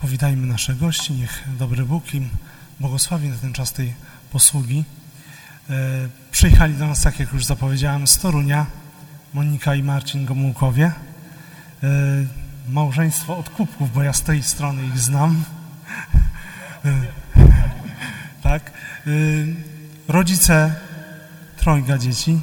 Powitajmy naszych gości, niech dobry Bóg im błogosławi na ten czas tej posługi. Przyjechali do nas, tak jak już zapowiedziałem, z Torunia, Monika i Marcin Gomułkowie. Małżeństwo od kubków, bo ja z tej strony ich znam. Tak. Rodzice trojga dzieci.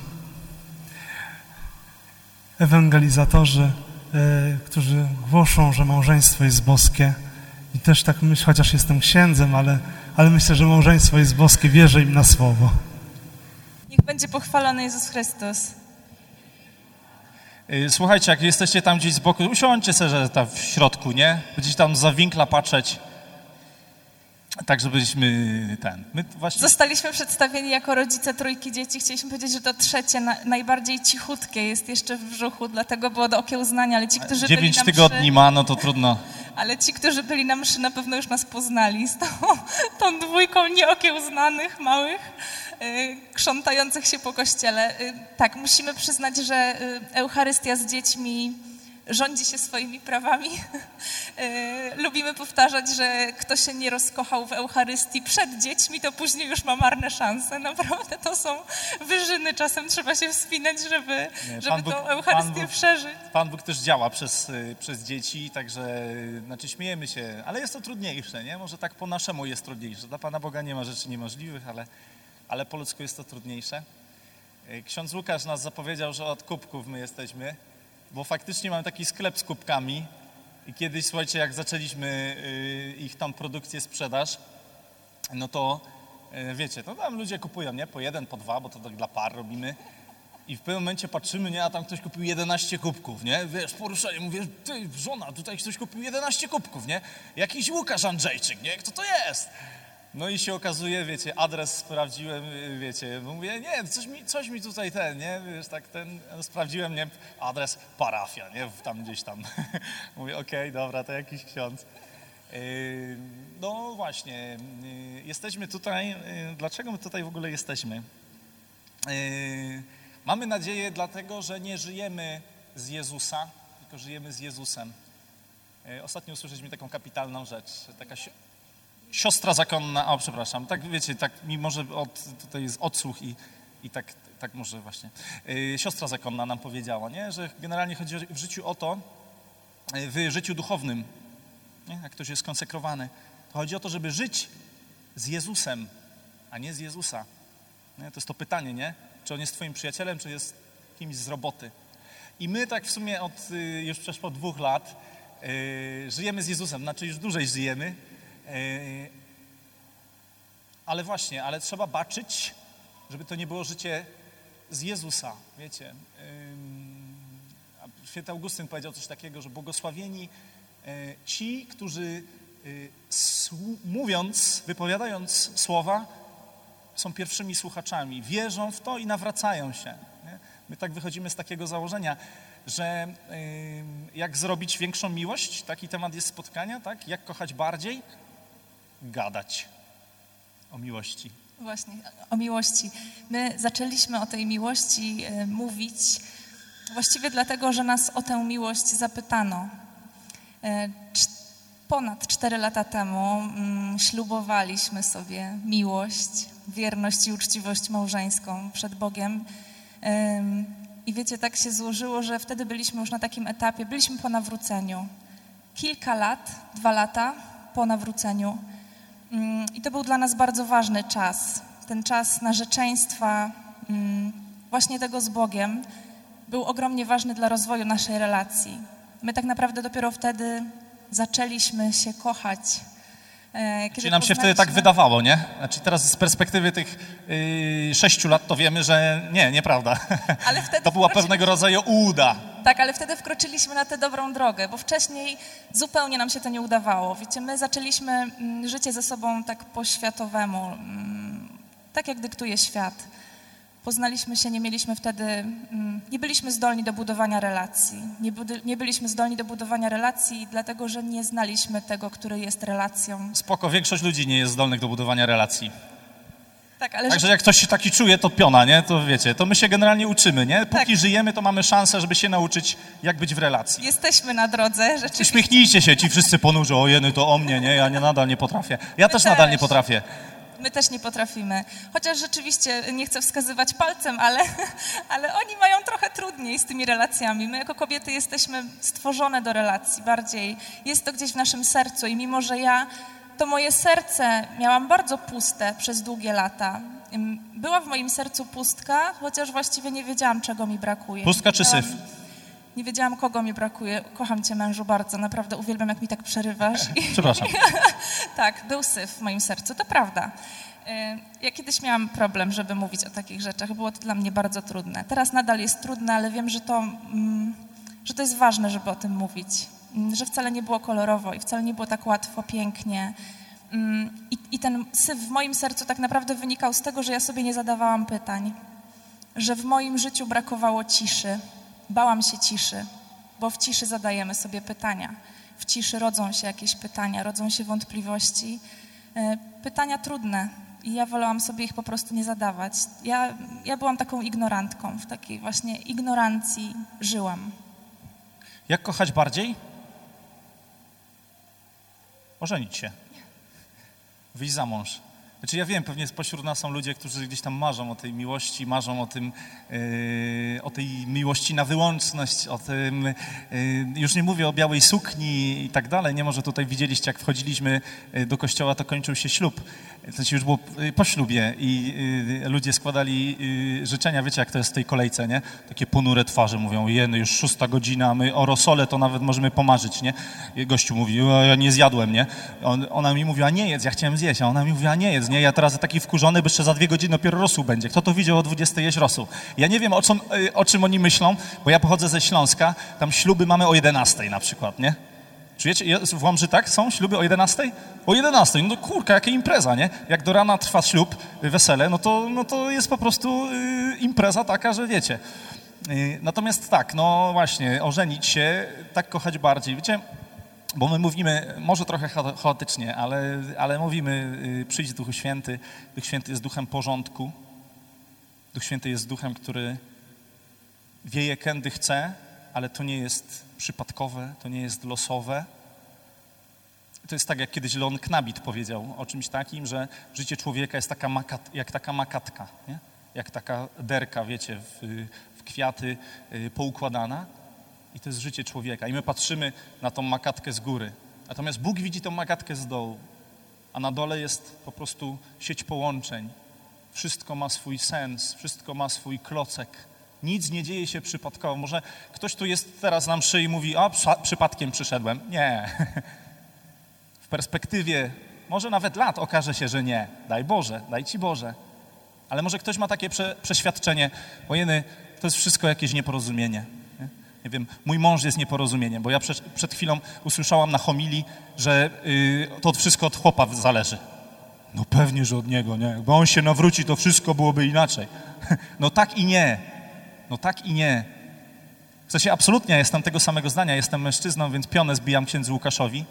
Ewangelizatorzy, którzy głoszą, że małżeństwo jest boskie. I też tak myślę, chociaż jestem księdzem, ale myślę, że małżeństwo jest boskie, wierzę im na słowo. Niech będzie pochwalony Jezus Chrystus. Słuchajcie, jak jesteście tam gdzieś z boku, usiądźcie sobie, że tam w środku, nie? Będziecie tam za winkla patrzeć. Tak, żebyśmy my właśnie... Zostaliśmy przedstawieni jako rodzice trójki dzieci. Chcieliśmy powiedzieć, że to trzecie, najbardziej cichutkie jest jeszcze w brzuchu, dlatego było do okiełznania, ale ci, którzy 9 byli na tygodni mszy, ma, no to trudno. ale ci, którzy byli na mszy, na pewno już nas poznali z tą dwójką nieokiełznanych, małych, krzątających się po kościele. Tak, musimy przyznać, że Eucharystia z dziećmi rządzi się swoimi prawami. Lubimy powtarzać, że kto się nie rozkochał w Eucharystii przed dziećmi, to później już ma marne szanse. Naprawdę to są wyżyny. Czasem trzeba się wspinać, żeby tą Eucharystię przeżyć. Pan Bóg też działa przez dzieci, także śmiejemy się, ale jest to trudniejsze, nie? Może tak po naszemu jest trudniejsze. Dla Pana Boga nie ma rzeczy niemożliwych, ale po ludzku jest to trudniejsze. Ksiądz Łukasz nas zapowiedział, że od kubków my jesteśmy, bo faktycznie mamy taki sklep z kubkami i kiedyś, słuchajcie, jak zaczęliśmy ich tam produkcję, sprzedaż, no to wiecie, to tam ludzie kupują, nie? Po jeden, po dwa, bo to tak dla par robimy i w pewnym momencie patrzymy, nie? A tam ktoś kupił 11 kubków, nie? Wiesz, poruszenie, mówię, ty, żona, tutaj ktoś kupił 11 kubków, nie? Jakiś Łukasz Andrzejczyk, nie? Kto to jest? No i się okazuje, wiecie, adres sprawdziłem, wiecie, mówię, nie, coś mi tutaj nie, wiesz, tak sprawdziłem, nie, adres parafia, nie, tam gdzieś tam. Mówię, okej, dobra, to jakiś ksiądz. No właśnie, jesteśmy tutaj, dlaczego my tutaj w ogóle jesteśmy? Mamy nadzieję dlatego, że nie żyjemy z Jezusa, tylko żyjemy z Jezusem. Ostatnio usłyszeliśmy taką kapitalną rzecz, taka siostra zakonna, przepraszam, tak wiecie, tak mi może tutaj jest odsłuch i tak może właśnie. Siostra zakonna nam powiedziała, nie, że generalnie chodzi w życiu o to, w życiu duchownym, nie, jak ktoś jest konsekrowany, to chodzi o to, żeby żyć z Jezusem, a nie z Jezusa. Nie? To jest to pytanie, nie? Czy on jest twoim przyjacielem, czy jest kimś z roboty. I my tak w sumie już przeszło 2 lat żyjemy z Jezusem, znaczy już dłużej żyjemy, ale właśnie, trzeba baczyć, żeby to nie było życie z Jezusa, wiecie. Święty Augustyn powiedział coś takiego, że błogosławieni ci, którzy wypowiadając słowa, są pierwszymi słuchaczami, wierzą w to i nawracają się. Nie? My tak wychodzimy z takiego założenia, że jak zrobić większą miłość, taki temat jest spotkania, tak? Jak kochać bardziej? Gadać o miłości. Właśnie, o miłości. My zaczęliśmy o tej miłości mówić właściwie dlatego, że nas o tę miłość zapytano. Ponad 4 lata temu ślubowaliśmy sobie miłość, wierność i uczciwość małżeńską przed Bogiem. I wiecie, tak się złożyło, że wtedy byliśmy już na takim etapie, byliśmy po nawróceniu. Kilka lat, 2 lata po nawróceniu. I to był dla nas bardzo ważny czas. Ten czas narzeczeństwa, właśnie tego z Bogiem, był ogromnie ważny dla rozwoju naszej relacji. My tak naprawdę dopiero wtedy zaczęliśmy się kochać. Czyli nam się wtedy tak wydawało, nie? Znaczy teraz z perspektywy tych 6 lat to wiemy, że nieprawda. Ale wtedy to była pewnego rodzaju ułuda. Tak, ale wtedy wkroczyliśmy na tę dobrą drogę, bo wcześniej zupełnie nam się to nie udawało. Wiecie, my zaczęliśmy życie ze sobą tak po światowemu, tak jak dyktuje świat. Poznaliśmy się, nie mieliśmy wtedy, nie byliśmy zdolni do budowania relacji. Nie byliśmy zdolni do budowania relacji, dlatego że nie znaliśmy tego, który jest relacją. Spoko, większość ludzi nie jest zdolnych do budowania relacji. Tak, ale Także jak ktoś się taki czuje, to piona, nie? To wiecie, to my się generalnie uczymy, nie? Póki Tak. żyjemy, to mamy szansę, żeby się nauczyć, jak być w relacji. jesteśmy na drodze, rzeczywiście. Uśmiechnijcie się, ci wszyscy ponurzą, ojeny, to o mnie, nie? Ja nadal nie potrafię. Ja też nadal nie potrafię. My też nie potrafimy. Chociaż rzeczywiście nie chcę wskazywać palcem, ale oni mają trochę trudniej z tymi relacjami. My jako kobiety jesteśmy stworzone do relacji bardziej. Jest to gdzieś w naszym sercu i mimo, że to moje serce miałam bardzo puste przez długie lata. Była w moim sercu pustka, chociaż właściwie nie wiedziałam, czego mi brakuje. Pustka czy syf? Nie wiedziałam, kogo mi brakuje. Kocham cię, mężu, bardzo. Naprawdę uwielbiam, jak mi tak przerywasz. Przepraszam. Tak, był syf w moim sercu, to prawda. Ja kiedyś miałam problem, żeby mówić o takich rzeczach. Było to dla mnie bardzo trudne. Teraz nadal jest trudne, ale wiem, że to jest ważne, żeby o tym mówić. Że wcale nie było kolorowo i wcale nie było tak łatwo, pięknie. I ten syf w moim sercu tak naprawdę wynikał z tego, że ja sobie nie zadawałam pytań. Że w moim życiu brakowało ciszy. Bałam się ciszy, bo w ciszy zadajemy sobie pytania. W ciszy rodzą się jakieś pytania, rodzą się wątpliwości. Pytania trudne i ja wolałam sobie ich po prostu nie zadawać. Ja byłam taką ignorantką, w takiej właśnie ignorancji żyłam. Jak kochać bardziej? Ożenić się. Wyjść za mąż. Znaczy ja wiem, pewnie pośród nas są ludzie, którzy gdzieś tam marzą o tej miłości, marzą o tej miłości na wyłączność, o tym, już nie mówię o białej sukni i tak dalej, nie, może tutaj widzieliście, jak wchodziliśmy do kościoła, to kończył się ślub. W sensie już było po ślubie i ludzie składali życzenia, wiecie, jak to jest w tej kolejce, nie? Takie ponure twarze, mówią, jeny, już 6 godzina, my o rosole to nawet możemy pomarzyć, nie? I gościu mówi, ja nie zjadłem, nie? Ona mi mówiła, nie jedz, ja chciałem zjeść, a ona mi mówiła, nie jedz, nie? Ja teraz taki wkurzony, bo jeszcze za 2 godziny dopiero rosół będzie. Kto to widział o 20 jeść rosół? Ja nie wiem, o czym oni myślą, bo ja pochodzę ze Śląska, tam śluby mamy o 11 na przykład, nie? Czujecie, w Łomży tak? Są śluby o 11? O 11, no kurka, jaka impreza, nie? Jak do rana trwa ślub, wesele, no to jest po prostu impreza taka, że wiecie. Natomiast tak, no właśnie, ożenić się, tak kochać bardziej, wiecie, bo my mówimy, może trochę chaotycznie, ale mówimy, przyjdź Duchu Święty. Duch Święty jest duchem porządku. Duch Święty jest duchem, który wieje kędy chce, ale to nie jest przypadkowe, to nie jest losowe. To jest tak, jak kiedyś Leon Knabit powiedział o czymś takim, że życie człowieka jest jak taka makatka, nie? Jak taka derka, wiecie, w kwiaty poukładana. I to jest życie człowieka. I my patrzymy na tą makatkę z góry. Natomiast Bóg widzi tą makatkę z dołu. A na dole jest po prostu sieć połączeń. Wszystko ma swój sens, wszystko ma swój klocek. Nic nie dzieje się przypadkowo. Może ktoś tu jest teraz na mszy i mówi, przypadkiem przyszedłem. Nie. W perspektywie może nawet lat okaże się, że nie. Daj Boże, daj Ci Boże. Ale może ktoś ma takie przeświadczenie, ojeny, to jest wszystko jakieś nieporozumienie. Nie wiem, mój mąż jest nieporozumieniem, bo ja przed chwilą usłyszałam na homilii, że to wszystko od chłopa zależy. No pewnie, że od niego, nie? Bo on się nawróci, to wszystko byłoby inaczej. No tak i nie. No tak i nie. W sensie absolutnie jestem tego samego zdania, jestem mężczyzną, więc pionę zbijam księdzu Łukaszowi,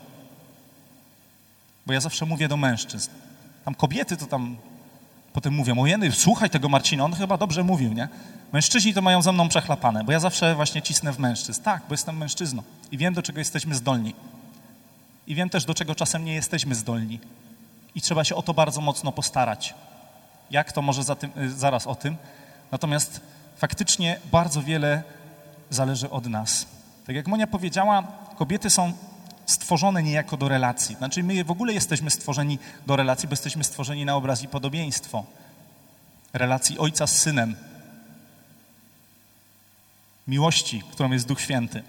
bo ja zawsze mówię do mężczyzn. Tam kobiety to tam potem mówią, ojeny, słuchaj tego Marcina, on chyba dobrze mówił, nie? Mężczyźni to mają ze mną przechlapane, bo ja zawsze właśnie cisnę w mężczyzn. Tak, bo jestem mężczyzną i wiem, do czego jesteśmy zdolni. I wiem też, do czego czasem nie jesteśmy zdolni. I trzeba się o to bardzo mocno postarać. Jak to może zaraz o tym. Natomiast faktycznie bardzo wiele zależy od nas. Tak jak Monia powiedziała, kobiety są stworzone niejako do relacji. Znaczy my w ogóle jesteśmy stworzeni do relacji, bo jesteśmy stworzeni na obraz i podobieństwo. Relacji ojca z synem. Miłości, którą jest Duch Święty.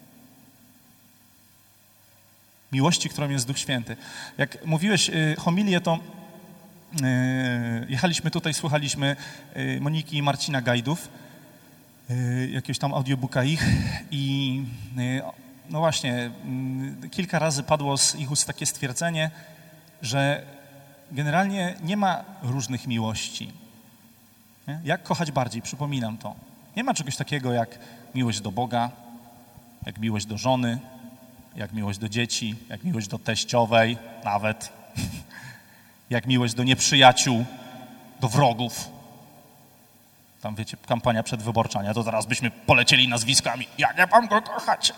Miłości, którą jest Duch Święty. Jak mówiłeś homilię, to jechaliśmy tutaj, słuchaliśmy Moniki i Marcina Gajdów, jakiegoś tam audiobooka ich i no właśnie, kilka razy padło z ich ust takie stwierdzenie, że generalnie nie ma różnych miłości. Nie? Jak kochać bardziej? Przypominam to. Nie ma czegoś takiego jak miłość do Boga, jak miłość do żony, jak miłość do dzieci, jak miłość do teściowej nawet, jak miłość do nieprzyjaciół, do wrogów. Tam wiecie, kampania przedwyborcza, nie? To zaraz byśmy polecieli nazwiskami. Ja nie mam go kochać.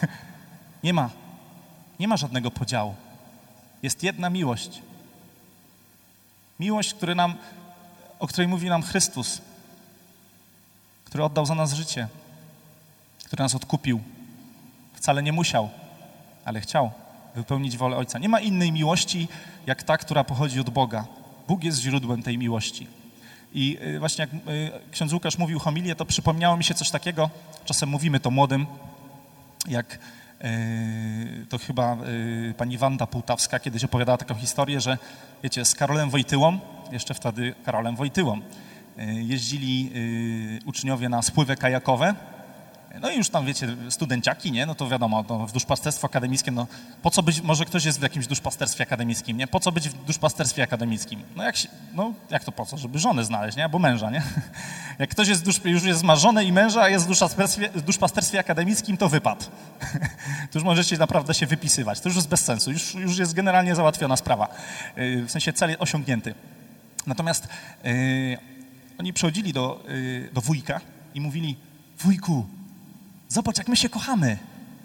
Nie ma żadnego podziału. Jest jedna miłość. Miłość, o której mówi nam Chrystus, który oddał za nas życie, który nas odkupił. Wcale nie musiał, ale chciał wypełnić wolę Ojca. Nie ma innej miłości, jak ta, która pochodzi od Boga. Bóg jest źródłem tej miłości. I właśnie jak ksiądz Łukasz mówił homilię, to przypomniało mi się coś takiego, czasem mówimy to młodym, jak to chyba pani Wanda Półtawska kiedyś opowiadała taką historię, że wiecie, z Karolem Wojtyłą, jeszcze wtedy Karolem Wojtyłą, jeździli uczniowie na spływy kajakowe. No i już tam, wiecie, studenciaki, nie? No to wiadomo, w duszpasterstwo akademickie, no po co być, może ktoś jest w jakimś duszpasterstwie akademickim, nie? Po co być w duszpasterstwie akademickim? Jak to po co? Żeby żonę znaleźć, nie? Albo męża, nie? Jak ktoś już ma żonę i męża, a jest w duszpasterstwie akademickim, to wypad. To już możecie naprawdę się wypisywać. To już jest bez sensu. Już jest generalnie załatwiona sprawa. W sensie cel osiągnięty. Natomiast oni przychodzili do wujka i mówili: wujku, zobacz, jak my się kochamy.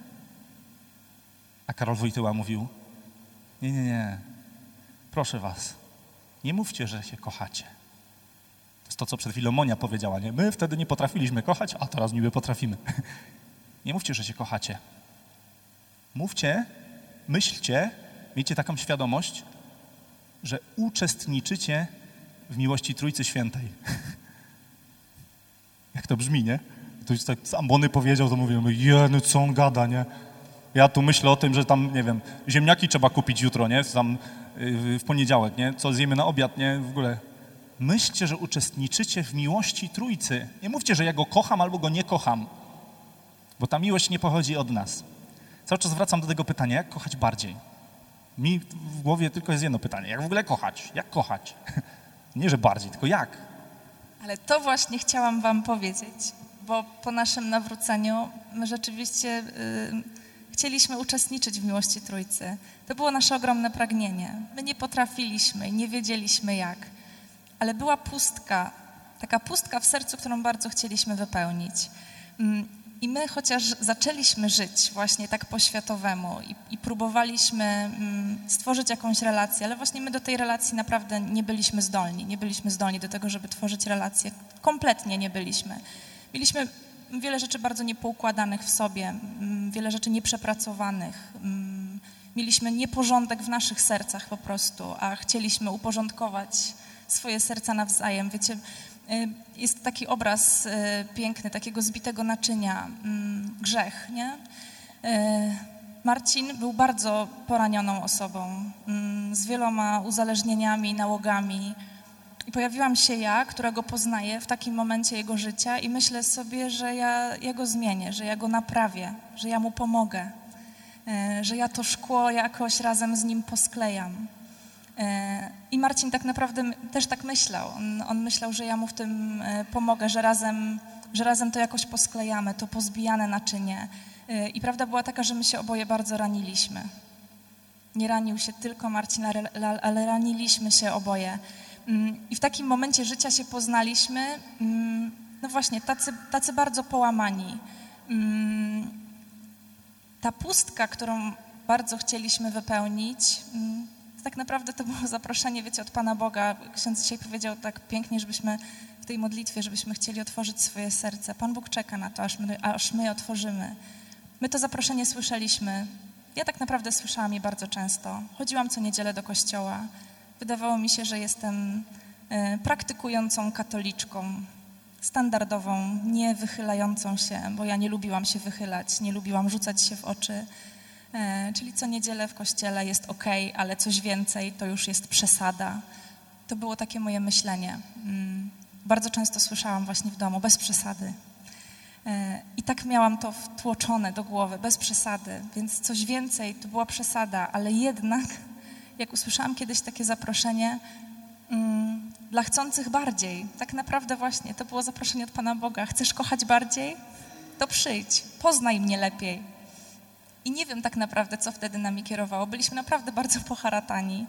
A Karol Wojtyła mówił: nie, proszę was, nie mówcie, że się kochacie. To jest to, co przed chwilą Monia powiedziała, nie? My wtedy nie potrafiliśmy kochać, a teraz niby potrafimy. Nie mówcie, że się kochacie. Mówcie, myślcie, miejcie taką świadomość, że uczestniczycie w miłości Trójcy Świętej. Jak to brzmi, nie? Ktoś tak z ambony powiedział, to mówię, no co on gada, nie? Ja tu myślę o tym, że tam, nie wiem, ziemniaki trzeba kupić jutro, nie? Tam w poniedziałek, nie? Co zjemy na obiad, nie? W ogóle. Myślcie, że uczestniczycie w miłości Trójcy. Nie mówcie, że ja go kocham albo go nie kocham, bo ta miłość nie pochodzi od nas. Cały czas wracam do tego pytania, jak kochać bardziej? Mi w głowie tylko jest jedno pytanie, jak w ogóle kochać? Jak kochać? Nie, że bardziej, tylko jak? Ale to właśnie chciałam wam powiedzieć, bo po naszym nawróceniu my rzeczywiście chcieliśmy uczestniczyć w miłości Trójcy. To było nasze ogromne pragnienie. My nie potrafiliśmy, nie wiedzieliśmy jak, ale była pustka, taka pustka w sercu, którą bardzo chcieliśmy wypełnić. I my chociaż zaczęliśmy żyć właśnie tak po światowemu i próbowaliśmy stworzyć jakąś relację, ale właśnie my do tej relacji naprawdę nie byliśmy zdolni. Nie byliśmy zdolni do tego, żeby tworzyć relacje. Kompletnie nie byliśmy. Mieliśmy wiele rzeczy bardzo niepoukładanych w sobie, wiele rzeczy nieprzepracowanych. Mieliśmy nieporządek w naszych sercach po prostu, a chcieliśmy uporządkować swoje serca nawzajem. Wiecie, jest taki obraz piękny, takiego zbitego naczynia, grzech, nie? Marcin był bardzo poranioną osobą, z wieloma uzależnieniami, nałogami. I pojawiłam się ja, która go poznaje w takim momencie jego życia i myślę sobie, że ja go zmienię, że ja go naprawię, że ja mu pomogę, że ja to szkło jakoś razem z nim posklejam. I Marcin tak naprawdę też tak myślał. On myślał, że ja mu w tym pomogę, że razem to jakoś posklejamy, to pozbijane naczynie. I prawda była taka, że my się oboje bardzo raniliśmy. Nie ranił się tylko Marcin, ale raniliśmy się oboje. I w takim momencie życia się poznaliśmy, no właśnie, tacy bardzo połamani. Ta pustka, którą bardzo chcieliśmy wypełnić, tak naprawdę to było zaproszenie, wiecie, od Pana Boga. Ksiądz dzisiaj powiedział tak pięknie, żebyśmy w tej modlitwie, żebyśmy chcieli otworzyć swoje serce. Pan Bóg czeka na to, aż my otworzymy. My to zaproszenie słyszeliśmy. Ja tak naprawdę słyszałam je bardzo często. Chodziłam co niedzielę do kościoła. Wydawało mi się, że jestem praktykującą katoliczką, standardową, nie wychylającą się, bo ja nie lubiłam się wychylać, nie lubiłam rzucać się w oczy. Czyli co niedzielę w kościele jest okej, ale coś więcej to już jest przesada. To było takie moje myślenie. Bardzo często słyszałam właśnie w domu, bez przesady. I tak miałam to wtłoczone do głowy, bez przesady, więc coś więcej to była przesada, ale jednak jak usłyszałam kiedyś takie zaproszenie dla chcących bardziej, tak naprawdę właśnie to było zaproszenie od Pana Boga. Chcesz kochać bardziej? To przyjdź, poznaj mnie lepiej. I nie wiem tak naprawdę, co wtedy nami kierowało. Byliśmy naprawdę bardzo poharatani.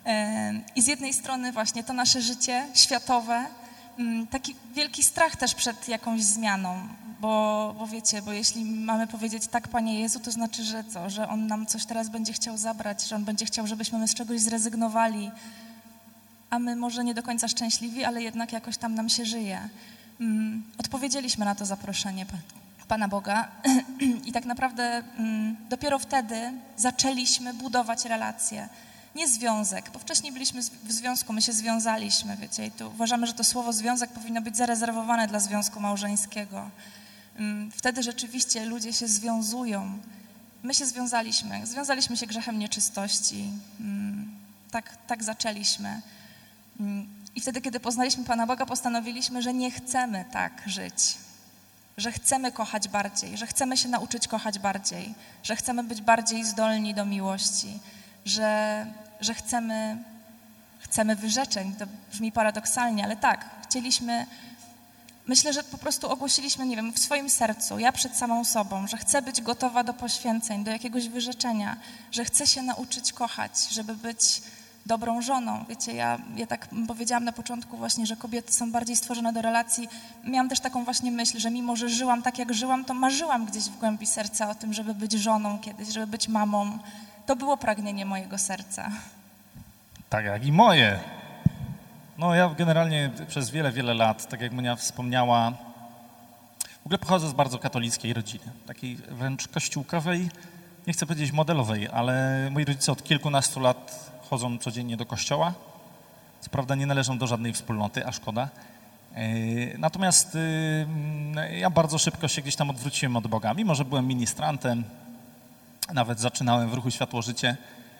I z jednej strony właśnie to nasze życie światowe, taki wielki strach też przed jakąś zmianą, bo wiecie, bo jeśli mamy powiedzieć tak, Panie Jezu, to znaczy, że co? Że On nam coś teraz będzie chciał zabrać, że On będzie chciał, żebyśmy my z czegoś zrezygnowali, a my może nie do końca szczęśliwi, ale jednak jakoś tam nam się żyje. Odpowiedzieliśmy na to zaproszenie Pana Boga i tak naprawdę dopiero wtedy zaczęliśmy budować relacje. Nie związek, bo wcześniej byliśmy w związku, my się związaliśmy, wiecie, i tu uważamy, że to słowo związek powinno być zarezerwowane dla związku małżeńskiego. Wtedy rzeczywiście ludzie się związują. My się związaliśmy się grzechem nieczystości. Tak zaczęliśmy. I wtedy, kiedy poznaliśmy Pana Boga, postanowiliśmy, że nie chcemy tak żyć, że chcemy kochać bardziej, że chcemy się nauczyć kochać bardziej, że chcemy być bardziej zdolni do miłości, że chcemy wyrzeczeń. To brzmi paradoksalnie, ale tak, chcieliśmy, myślę, że po prostu ogłosiliśmy, nie wiem, w swoim sercu, ja przed samą sobą, że chcę być gotowa do poświęceń, do jakiegoś wyrzeczenia, że chcę się nauczyć kochać, żeby być dobrą żoną. Wiecie, ja tak powiedziałam na początku właśnie, że kobiety są bardziej stworzone do relacji. Miałam też taką właśnie myśl, że mimo, że żyłam tak, jak żyłam, to marzyłam gdzieś w głębi serca o tym, żeby być żoną kiedyś, żeby być mamą. To było pragnienie mojego serca. Tak jak i moje. No ja generalnie przez wiele lat, tak jak Monia wspomniała, w ogóle pochodzę z bardzo katolickiej rodziny, takiej wręcz kościółkowej, nie chcę powiedzieć modelowej, ale moi rodzice od kilkunastu lat chodzą codziennie do kościoła. Co prawda nie należą do żadnej wspólnoty, a szkoda. Natomiast ja bardzo szybko się gdzieś tam odwróciłem od Boga. Mimo że byłem ministrantem, nawet zaczynałem w ruchu Światło-Życie,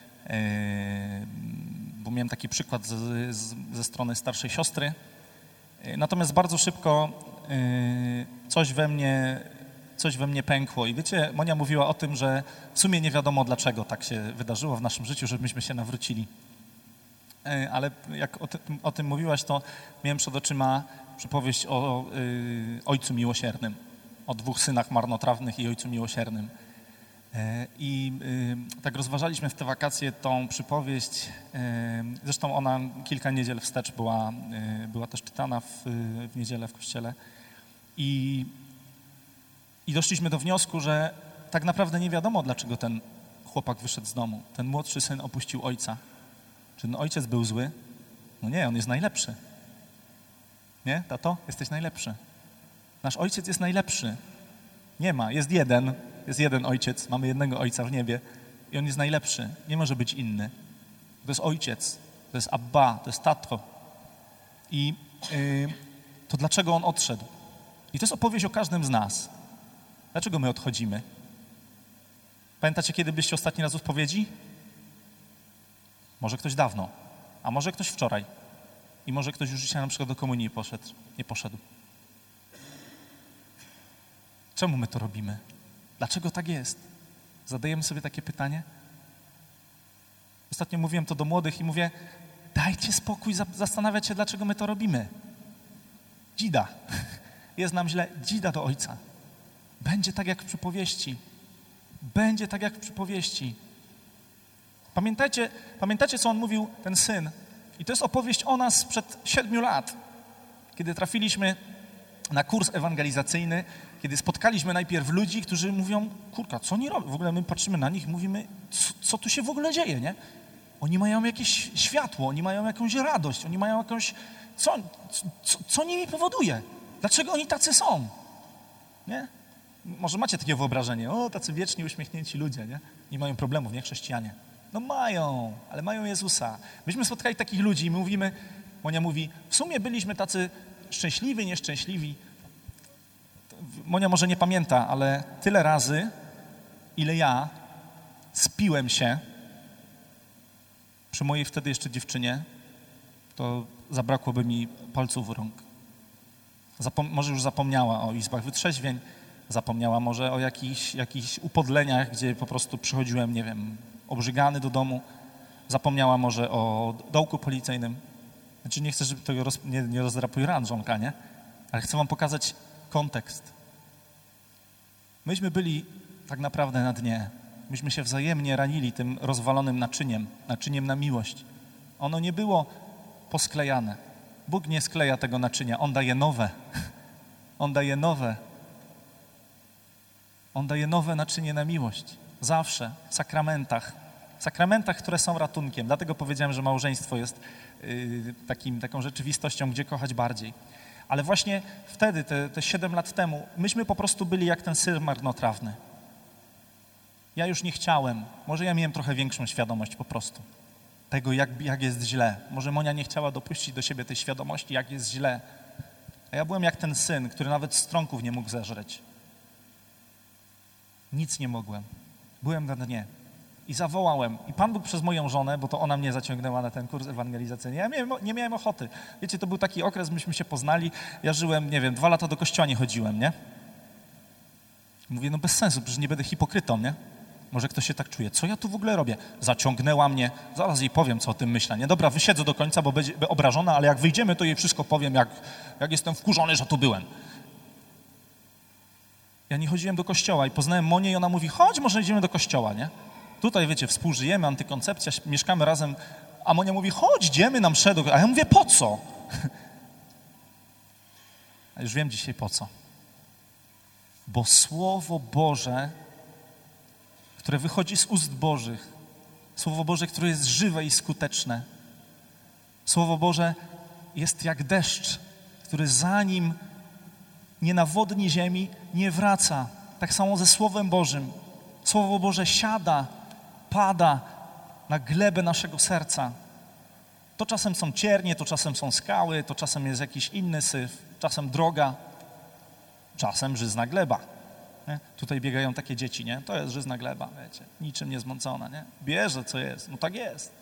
bo miałem taki przykład ze strony starszej siostry. Natomiast bardzo szybko coś we mnie pękło. I wiecie, Monia mówiła o tym, że w sumie nie wiadomo, dlaczego tak się wydarzyło w naszym życiu, żebyśmy się nawrócili. Ale jak o tym mówiłaś, to miałem przed oczyma przypowieść o Ojcu Miłosiernym, o dwóch synach marnotrawnych i Ojcu Miłosiernym. I tak rozważaliśmy w te wakacje tą przypowieść. Zresztą ona kilka niedziel wstecz była też czytana w niedzielę w kościele. I doszliśmy do wniosku, że tak naprawdę nie wiadomo, dlaczego ten chłopak wyszedł z domu. Ten młodszy syn opuścił ojca. Czy ten ojciec był zły? No nie, on jest najlepszy. Nie, tato? Jesteś najlepszy. Nasz ojciec jest najlepszy. Nie ma, jest jeden ojciec, mamy jednego ojca w niebie i on jest najlepszy. Nie może być inny. To jest ojciec, to jest Abba, to jest tato. I to dlaczego on odszedł? I to jest opowieść o każdym z nas. Dlaczego my odchodzimy? Pamiętacie, kiedy byliście ostatni raz w spowiedzi? Może ktoś dawno, a może ktoś wczoraj. I może ktoś już dzisiaj na przykład do komunii nie poszedł. Czemu my to robimy? Dlaczego tak jest? Zadajemy sobie takie pytanie? Ostatnio mówiłem to do młodych i mówię, dajcie spokój zastanawiać się, dlaczego my to robimy. Dzida. Jest nam źle. Dzida do ojca. Będzie tak jak w przypowieści. Będzie tak jak w przypowieści. Pamiętacie, co on mówił, ten syn? I to jest opowieść o nas sprzed 7 lat, kiedy trafiliśmy na kurs ewangelizacyjny, kiedy spotkaliśmy najpierw ludzi, którzy mówią, kurka, co oni robią? W ogóle my patrzymy na nich i mówimy, co tu się w ogóle dzieje, nie? Oni mają jakieś światło, oni mają jakąś radość, oni mają jakąś... Co nimi powoduje? Dlaczego oni tacy są? Nie? Może macie takie wyobrażenie, tacy wieczni, uśmiechnięci ludzie, nie? Nie mają problemów, nie? Chrześcijanie. No mają, ale mają Jezusa. Myśmy spotkali takich ludzi i my mówimy, Monia mówi, w sumie byliśmy tacy szczęśliwi, nieszczęśliwi. Monia może nie pamięta, ale tyle razy, ile ja spiłem się przy mojej wtedy jeszcze dziewczynie, to zabrakłoby mi palców rąk. Może już zapomniała o izbach wytrzeźwień, zapomniała może o jakichś upodleniach, gdzie po prostu przychodziłem, nie wiem, obrzygany do domu. Zapomniała może o dołku policyjnym. Znaczy nie chcę, żeby to nie rozdrapuj ran żonka, nie? Ale chcę wam pokazać kontekst. Myśmy byli tak naprawdę na dnie. Myśmy się wzajemnie ranili tym rozwalonym naczyniem na miłość. Ono nie było posklejane. Bóg nie skleja tego naczynia, On daje nowe. On daje nowe. On daje nowe naczynie na miłość. Zawsze, w sakramentach. W sakramentach, które są ratunkiem. Dlatego powiedziałem, że małżeństwo jest taką rzeczywistością, gdzie kochać bardziej. Ale właśnie wtedy, te 7 lat temu, myśmy po prostu byli jak ten syr marnotrawny. Ja już nie chciałem. Może ja miałem trochę większą świadomość po prostu tego, jak jest źle. Może Monia nie chciała dopuścić do siebie tej świadomości, jak jest źle. A ja byłem jak ten syn, który nawet strąków nie mógł zeżreć. Nic nie mogłem. Byłem na dnie. I zawołałem. I Pan Bóg przez moją żonę, bo to ona mnie zaciągnęła na ten kurs ewangelizacyjny. Ja nie miałem ochoty. Wiecie, to był taki okres, myśmy się poznali. Ja żyłem, 2 lata do kościoła nie chodziłem, nie? Mówię, no bez sensu, przecież nie będę hipokrytą, nie? Może ktoś się tak czuje. Co ja tu w ogóle robię? Zaciągnęła mnie. Zaraz jej powiem, co o tym myślę, nie? Dobra, wysiedzę do końca, bo będzie obrażona, ale jak wyjdziemy, to jej wszystko powiem, jak jestem wkurzony, że tu byłem. Ja nie chodziłem do kościoła i poznałem Monię i ona mówi, chodź, może idziemy do kościoła, nie? Tutaj, wiecie, współżyjemy, antykoncepcja, mieszkamy razem, a Monia mówi, chodź, idziemy na mszę. A ja mówię, po co? A już wiem dzisiaj po co. Bo Słowo Boże, które wychodzi z ust Bożych, Słowo Boże, które jest żywe i skuteczne, Słowo Boże jest jak deszcz, który zanim nie nawodni ziemi, nie wraca. Tak samo ze Słowem Bożym. Słowo Boże siada, pada na glebę naszego serca. To czasem są ciernie, to czasem są skały, to czasem jest jakiś inny syf, czasem droga, czasem żyzna gleba. Nie? Tutaj biegają takie dzieci, nie? To jest żyzna gleba, wiecie, niczym nie zmącona, nie? Bierze, co jest, no tak jest.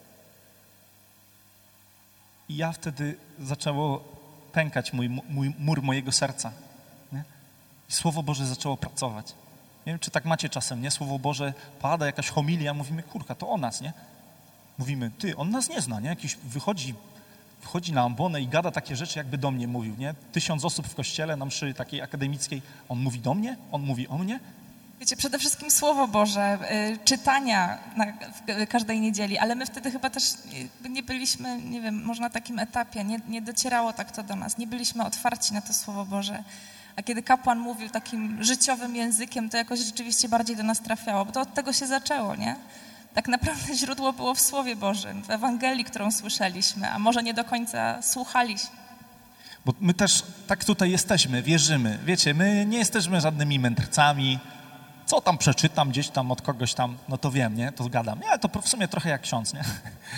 I ja wtedy zaczęło pękać mur mojego serca, nie? I Słowo Boże zaczęło pracować. Nie wiem, czy tak macie czasem, nie? Słowo Boże pada, jakaś homilia, mówimy, kurka, to o nas, nie? Mówimy, ty, on nas nie zna, nie? Jakiś wychodzi na ambonę i gada takie rzeczy, jakby do mnie mówił, nie? 1000 osób w kościele na mszy takiej akademickiej. On mówi do mnie? On mówi o mnie? Wiecie, przede wszystkim Słowo Boże, czytania w każdej niedzieli, ale my wtedy chyba też nie byliśmy, nie wiem, może na takim etapie, nie docierało tak to do nas, nie byliśmy otwarci na to Słowo Boże. A kiedy kapłan mówił takim życiowym językiem, to jakoś rzeczywiście bardziej do nas trafiało, bo to od tego się zaczęło, nie? Tak naprawdę źródło było w Słowie Bożym, w Ewangelii, którą słyszeliśmy, a może nie do końca słuchaliśmy. Bo my też tak tutaj jesteśmy, wierzymy. Wiecie, my nie jesteśmy żadnymi mędrcami. Co tam przeczytam gdzieś tam od kogoś tam, no to wiem, nie? To zgadam. Nie, to w sumie trochę jak ksiądz, nie?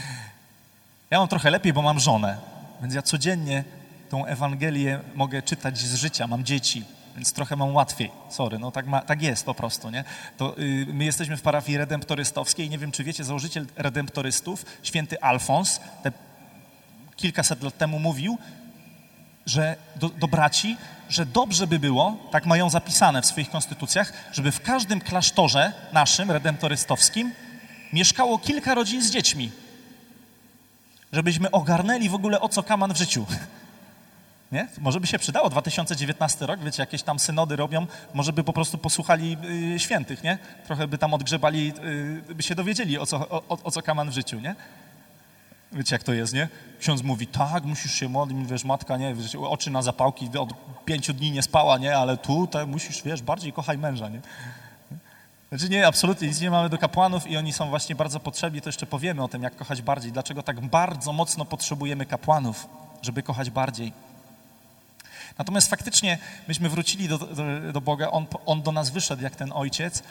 Ja mam trochę lepiej, bo mam żonę, więc ja codziennie tą Ewangelię mogę czytać z życia, mam dzieci, więc trochę mam łatwiej. Sorry, no tak jest po prostu, nie? To my jesteśmy w parafii redemptorystowskiej. Nie wiem, czy wiecie, założyciel redemptorystów, święty Alfons, kilkaset lat temu mówił, że do braci, że dobrze by było, tak mają zapisane w swoich konstytucjach, żeby w każdym klasztorze naszym, redemptorystowskim, mieszkało kilka rodzin z dziećmi. Żebyśmy ogarnęli w ogóle, o co kaman w życiu. Nie? Może by się przydało, 2019 rok, wiecie, jakieś tam synody robią, może by po prostu posłuchali świętych, nie? Trochę by tam odgrzebali, by się dowiedzieli, o co kaman w życiu, nie? Wiecie, jak to jest, nie? Ksiądz mówi, tak, musisz się modlić, wiesz, matka, nie? Wiesz, oczy na zapałki, od 5 dni nie spała, nie? Ale tutaj musisz, wiesz, bardziej kochaj męża, nie? Znaczy nie, absolutnie nic nie mamy do kapłanów i oni są właśnie bardzo potrzebni, to jeszcze powiemy o tym, jak kochać bardziej, dlaczego tak bardzo mocno potrzebujemy kapłanów, żeby kochać bardziej. Natomiast faktycznie myśmy wrócili do Boga, On do nas wyszedł jak ten Ojciec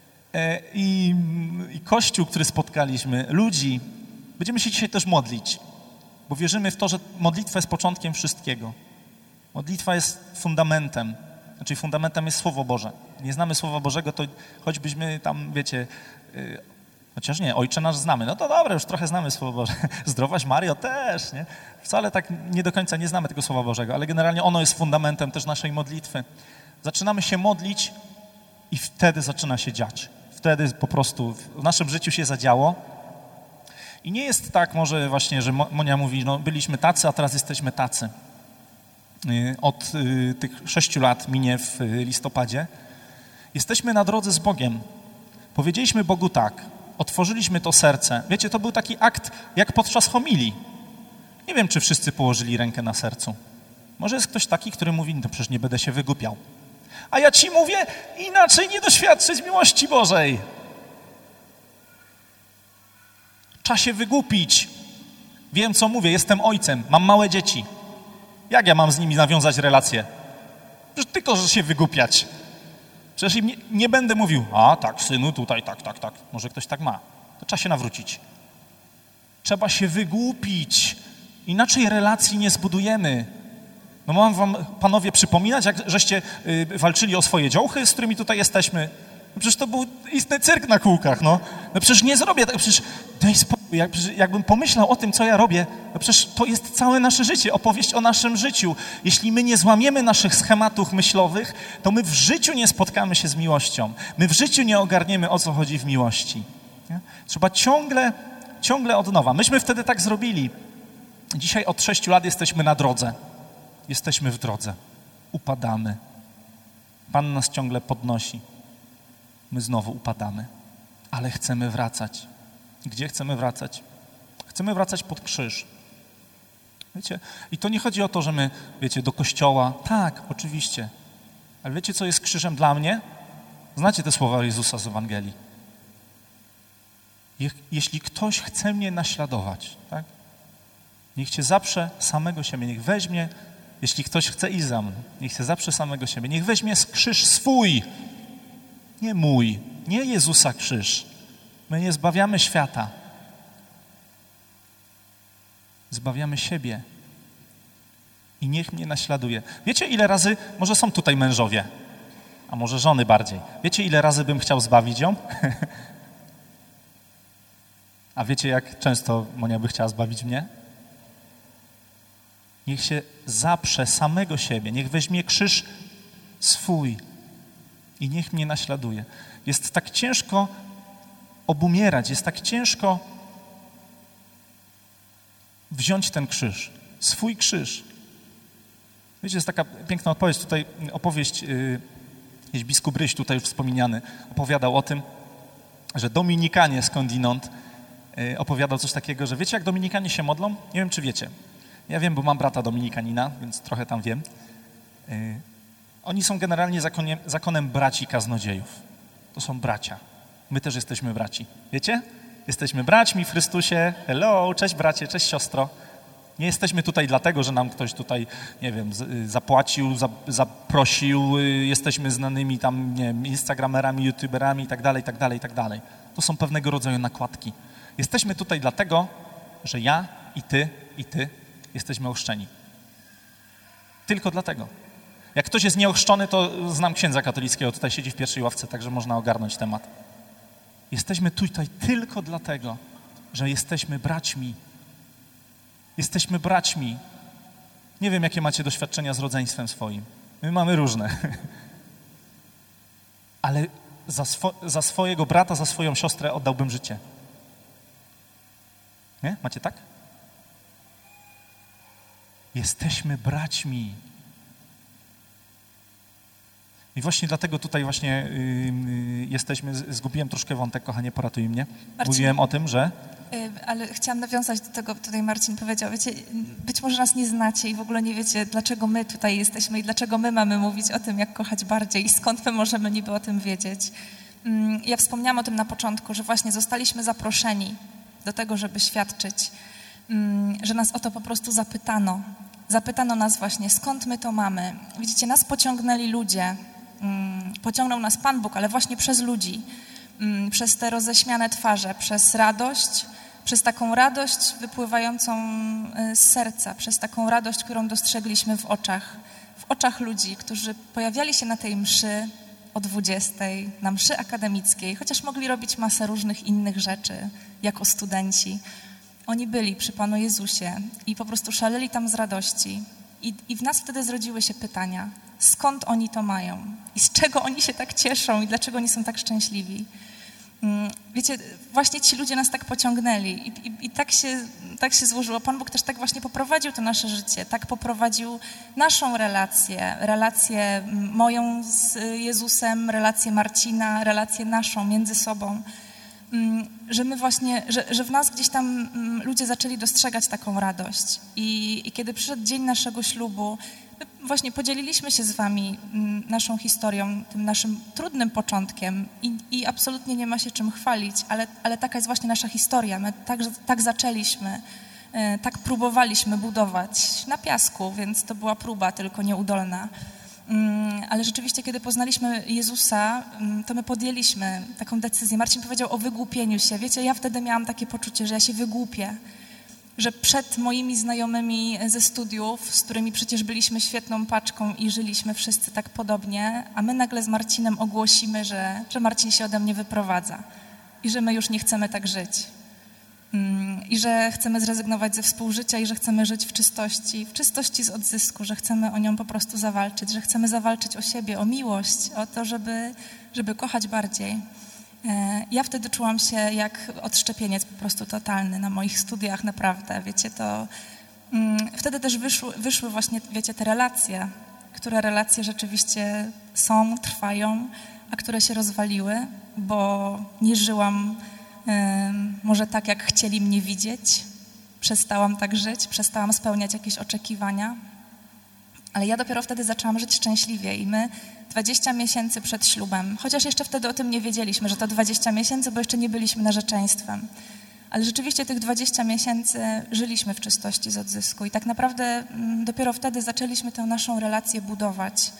i Kościół, który spotkaliśmy, ludzi, będziemy się dzisiaj też modlić, bo wierzymy w to, że modlitwa jest początkiem wszystkiego. Modlitwa jest fundamentem, znaczy fundamentem jest Słowo Boże. Nie znamy Słowa Bożego, to choćbyśmy tam, wiecie, chociaż nie, Ojcze nasz znamy, no to dobra, już trochę znamy Słowo Boże. Zdrowaś Mario też, nie? Wcale tak nie do końca nie znamy tego Słowa Bożego, ale generalnie ono jest fundamentem też naszej modlitwy. Zaczynamy się modlić i wtedy zaczyna się dziać. Wtedy po prostu w naszym życiu się zadziało. I nie jest tak może właśnie, że Monia mówi, no byliśmy tacy, a teraz jesteśmy tacy. Od tych 6 lat minie w listopadzie. Jesteśmy na drodze z Bogiem. Powiedzieliśmy Bogu tak, otworzyliśmy to serce. Wiecie, to był taki akt jak podczas homilii. Nie wiem, czy wszyscy położyli rękę na sercu. Może jest ktoś taki, który mówi, no przecież nie będę się wygłupiał. A ja ci mówię, inaczej nie doświadczyć miłości Bożej. Trzeba się wygłupić. Wiem, co mówię, jestem ojcem, mam małe dzieci. Jak ja mam z nimi nawiązać relacje? Przecież tylko, że się wygłupiać. Przecież im nie będę mówił, a tak, synu, tutaj, tak. Może ktoś tak ma. To trzeba się nawrócić. Trzeba się wygłupić. Inaczej relacji nie zbudujemy. No mam wam, panowie, przypominać, jak żeście walczyli o swoje dziołchy, z którymi tutaj jesteśmy. No przecież to był istny cyrk na kółkach, no. No przecież nie zrobię tak, przecież daj spokój. Jakbym pomyślał o tym, co ja robię, no przecież to jest całe nasze życie, opowieść o naszym życiu. Jeśli my nie złamiemy naszych schematów myślowych, to my w życiu nie spotkamy się z miłością. My w życiu nie ogarniemy, o co chodzi w miłości. Nie? Trzeba ciągle od nowa. Myśmy wtedy tak zrobili. Dzisiaj od 6 lat jesteśmy na drodze. Jesteśmy w drodze. Upadamy. Pan nas ciągle podnosi. My znowu upadamy. Ale chcemy wracać. Gdzie chcemy wracać? Chcemy wracać pod krzyż. Wiecie? I to nie chodzi o to, że my, wiecie, do kościoła. Tak, oczywiście. Ale wiecie, co jest krzyżem dla mnie? Znacie te słowa Jezusa z Ewangelii. Jeśli ktoś chce mnie naśladować, tak? Niech cię zaprze samego siebie, niech weźmie, jeśli ktoś chce iść za mną, niech się zaprze samego siebie, niech weźmie krzyż swój, nie mój, nie Jezusa krzyż. My nie zbawiamy świata. Zbawiamy siebie. I niech mnie naśladuje. Wiecie, ile razy, może są tutaj mężowie, a może żony bardziej. Wiecie, ile razy bym chciał zbawić ją? A wiecie, jak często Monia by chciała zbawić mnie? Niech się zaprze samego siebie, niech weźmie krzyż swój i niech mnie naśladuje. Jest tak ciężko obumierać, jest tak ciężko wziąć ten krzyż, swój krzyż. Wiecie, jest taka piękna odpowiedź, tutaj opowieść, biskup Ryś, tutaj już wspomniany, opowiadał o tym, że Dominikanie skądinąd opowiadał coś takiego, że wiecie, jak Dominikanie się modlą? Nie wiem, czy wiecie. Ja wiem, bo mam brata Dominikanina, więc trochę tam wiem. Oni są generalnie zakonem braci kaznodziejów. To są bracia. My też jesteśmy braci. Wiecie? Jesteśmy braćmi w Chrystusie. Hello, cześć bracie, cześć siostro. Nie jesteśmy tutaj dlatego, że nam ktoś tutaj, nie wiem, zapłacił, zaprosił. Jesteśmy znanymi tam, nie wiem, instagramerami, youtuberami i tak dalej. To są pewnego rodzaju nakładki. Jesteśmy tutaj dlatego, że ja i ty jesteśmy ochrzczeni. Tylko dlatego. Jak ktoś jest nieochrzczony, to znam księdza katolickiego, tutaj siedzi w pierwszej ławce, także można ogarnąć temat. Jesteśmy tutaj tylko dlatego, że jesteśmy braćmi. Jesteśmy braćmi. Nie wiem, jakie macie doświadczenia z rodzeństwem swoim. My mamy różne. Ale za swojego brata, za swoją siostrę oddałbym życie. Nie? Macie tak? Jesteśmy braćmi. I właśnie dlatego tutaj właśnie jesteśmy, zgubiłem troszkę wątek, kochanie, poratuj mnie. Marcin, mówiłem o tym, że... Ale chciałam nawiązać do tego, tutaj Marcin powiedział, wiecie, być może nas nie znacie i w ogóle nie wiecie, dlaczego my tutaj jesteśmy i dlaczego my mamy mówić o tym, jak kochać bardziej i skąd my możemy niby o tym wiedzieć. Ja wspomniałam o tym na początku, że właśnie zostaliśmy zaproszeni do tego, żeby świadczyć, że nas o to po prostu zapytano. Zapytano nas właśnie, skąd my to mamy. Widzicie, nas pociągnęli ludzie, pociągnął nas Pan Bóg, ale właśnie przez ludzi, przez te roześmiane twarze, przez radość, przez taką radość wypływającą z serca, przez taką radość, którą dostrzegliśmy w oczach ludzi, którzy pojawiali się na tej mszy o 20:00, na mszy akademickiej, chociaż mogli robić masę różnych innych rzeczy jako studenci. Oni byli przy Panu Jezusie i po prostu szaleli tam z radości. I w nas wtedy zrodziły się pytania, skąd oni to mają i z czego oni się tak cieszą i dlaczego oni są tak szczęśliwi. Wiecie, właśnie ci ludzie nas tak pociągnęli i tak się złożyło. Pan Bóg też tak właśnie poprowadził to nasze życie, tak poprowadził naszą relację moją z Jezusem, relację Marcina, relację naszą między sobą, że my właśnie, że w nas gdzieś tam ludzie zaczęli dostrzegać taką radość. I kiedy przyszedł dzień naszego ślubu, my właśnie podzieliliśmy się z wami naszą historią, tym naszym trudnym początkiem i absolutnie nie ma się czym chwalić, ale taka jest właśnie nasza historia. My tak zaczęliśmy, tak próbowaliśmy budować na piasku, więc to była próba, tylko nieudolna. Ale rzeczywiście, kiedy poznaliśmy Jezusa, to my podjęliśmy taką decyzję. Marcin powiedział o wygłupieniu się. Wiecie, ja wtedy miałam takie poczucie, że ja się wygłupię, że przed moimi znajomymi ze studiów, z którymi przecież byliśmy świetną paczką i żyliśmy wszyscy tak podobnie, a my nagle z Marcinem ogłosimy, że Marcin się ode mnie wyprowadza i że my już nie chcemy tak żyć. I że chcemy zrezygnować ze współżycia i że chcemy żyć w czystości z odzysku, że chcemy o nią po prostu zawalczyć, że chcemy zawalczyć o siebie, o miłość, o to, żeby kochać bardziej. Ja wtedy czułam się jak odszczepieniec po prostu totalny na moich studiach, naprawdę, wiecie, to wtedy też wyszły właśnie, wiecie, te relacje, które relacje rzeczywiście są, trwają, a które się rozwaliły, bo nie żyłam może tak, jak chcieli mnie widzieć. Przestałam tak żyć, przestałam spełniać jakieś oczekiwania, ale ja dopiero wtedy zaczęłam żyć szczęśliwie i my 20 miesięcy przed ślubem, chociaż jeszcze wtedy o tym nie wiedzieliśmy, że to 20 miesięcy, bo jeszcze nie byliśmy narzeczeństwem, ale rzeczywiście tych 20 miesięcy żyliśmy w czystości z odzysku i tak naprawdę dopiero wtedy zaczęliśmy tę naszą relację budować.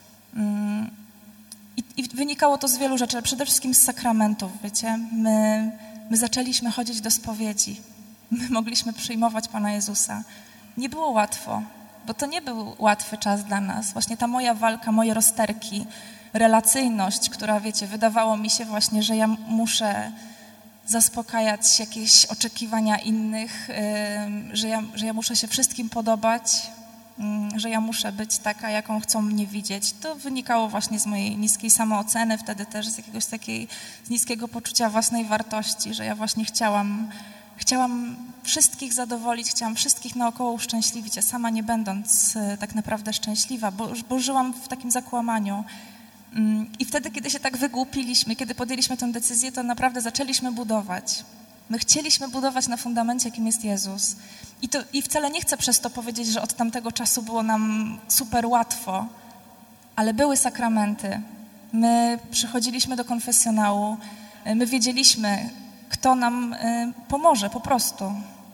I wynikało to z wielu rzeczy, ale przede wszystkim z sakramentów, wiecie. My zaczęliśmy chodzić do spowiedzi. My mogliśmy przyjmować Pana Jezusa. Nie było łatwo, bo to nie był łatwy czas dla nas. Właśnie ta moja walka, moje rozterki, relacyjność, która, wiecie, wydawało mi się właśnie, że ja muszę zaspokajać jakieś oczekiwania innych, że ja muszę się wszystkim podobać, że ja muszę być taka, jaką chcą mnie widzieć. To wynikało właśnie z mojej niskiej samooceny, wtedy też z jakiegoś z niskiego poczucia własnej wartości, że ja właśnie chciałam wszystkich zadowolić, chciałam wszystkich naokoło uszczęśliwić, a sama nie będąc tak naprawdę szczęśliwa, bo żyłam w takim zakłamaniu. I wtedy, kiedy się tak wygłupiliśmy, kiedy podjęliśmy tę decyzję, to naprawdę zaczęliśmy budować. My chcieliśmy budować na fundamencie, jakim jest Jezus. I wcale nie chcę przez to powiedzieć, że od tamtego czasu było nam super łatwo, ale były sakramenty. My przychodziliśmy do konfesjonału, my wiedzieliśmy, kto nam pomoże po prostu.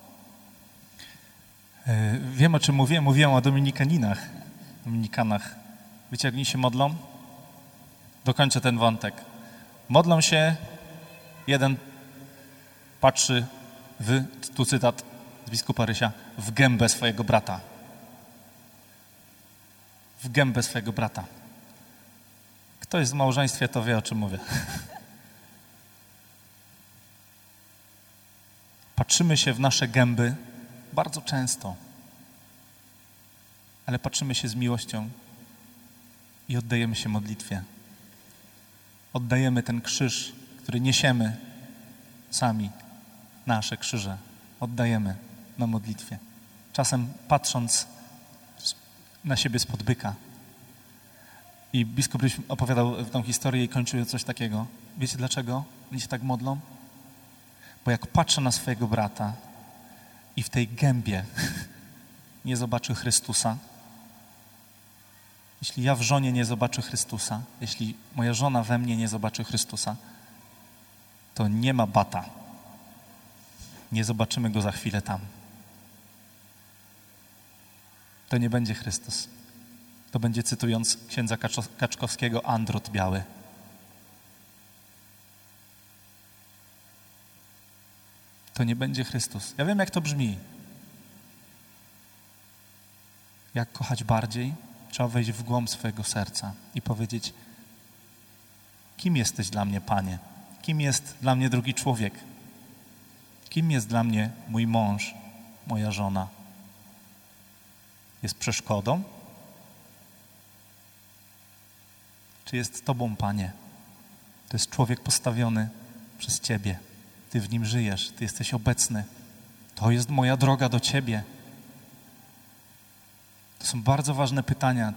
Wiem, o czym mówiłem. Mówiłem o dominikanach. Wiecie, jak oni się modlą? Dokończę ten wątek. Modlą się, jeden patrzy tu cytat z biskupa Rysia, w gębę swojego brata. W gębę swojego brata. Kto jest w małżeństwie, to wie, o czym mówię. Patrzymy się w nasze gęby bardzo często, ale patrzymy się z miłością i oddajemy się modlitwie. Oddajemy ten krzyż, który niesiemy sami, nasze krzyże. Oddajemy na modlitwie. Czasem patrząc na siebie spod byka. I biskup Ryś opowiadał tę historię i kończył coś takiego. Wiecie dlaczego oni się tak modlą? Bo jak patrzę na swojego brata i w tej gębie nie zobaczy Chrystusa, jeśli ja w żonie nie zobaczę Chrystusa, jeśli moja żona we mnie nie zobaczy Chrystusa, to nie ma bata. Nie zobaczymy Go za chwilę tam. To nie będzie Chrystus. To będzie, cytując księdza Kaczkowskiego, androt biały. To nie będzie Chrystus. Ja wiem, jak to brzmi. Jak kochać bardziej? Trzeba wejść w głąb swojego serca i powiedzieć: kim jesteś dla mnie, Panie? Kim jest dla mnie drugi człowiek? Kim jest dla mnie mój mąż, moja żona? Jest przeszkodą? Czy jest Tobą, Panie? To jest człowiek postawiony przez Ciebie. Ty w nim żyjesz, Ty jesteś obecny. To jest moja droga do Ciebie. To są bardzo ważne pytania.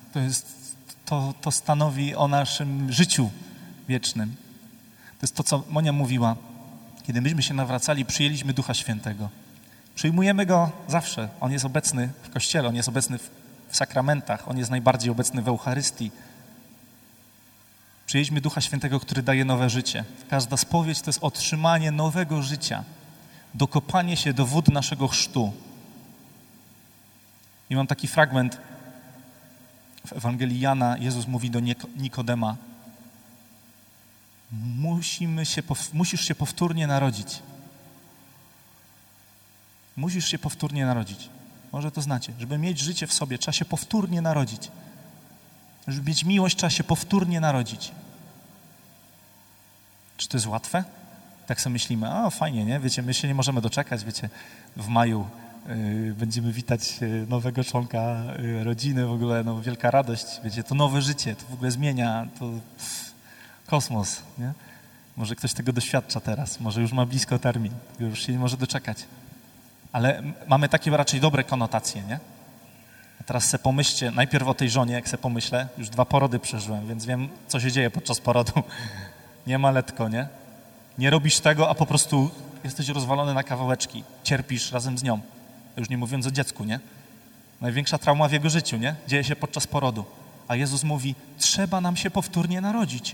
To stanowi o naszym życiu wiecznym. To jest to, co Monia mówiła. kiedy myśmy się nawracali, przyjęliśmy Ducha Świętego. Przyjmujemy Go zawsze. On jest obecny w Kościele, On jest obecny w sakramentach, On jest najbardziej obecny w Eucharystii. Przyjęliśmy Ducha Świętego, który daje nowe życie. Każda spowiedź to jest otrzymanie nowego życia, dokopanie się do wód naszego chrztu. I mam taki fragment w Ewangelii Jana. Jezus mówi do Nikodema: musisz się powtórnie narodzić. Musisz się powtórnie narodzić. Może to znacie. Żeby mieć życie w sobie, trzeba się powtórnie narodzić. Żeby mieć miłość, trzeba się powtórnie narodzić. Czy to jest łatwe? Tak sobie myślimy, fajnie, nie? Wiecie, my się nie możemy doczekać, wiecie, w maju będziemy witać nowego członka rodziny, w ogóle wielka radość, wiecie, to nowe życie, to w ogóle zmienia, to kosmos, nie? Może ktoś tego doświadcza teraz, może już ma blisko termin, już się nie może doczekać. Ale mamy takie raczej dobre konotacje, nie? A teraz se pomyślcie, najpierw o tej żonie, jak se pomyślę, już 2 porody przeżyłem, więc wiem, co się dzieje podczas porodu. Nie ma letko, nie? Nie robisz tego, a po prostu jesteś rozwalony na kawałeczki, cierpisz razem z nią. Już nie mówiąc o dziecku, nie? Największa trauma w jego życiu, nie? Dzieje się podczas porodu. A Jezus mówi, trzeba nam się powtórnie narodzić.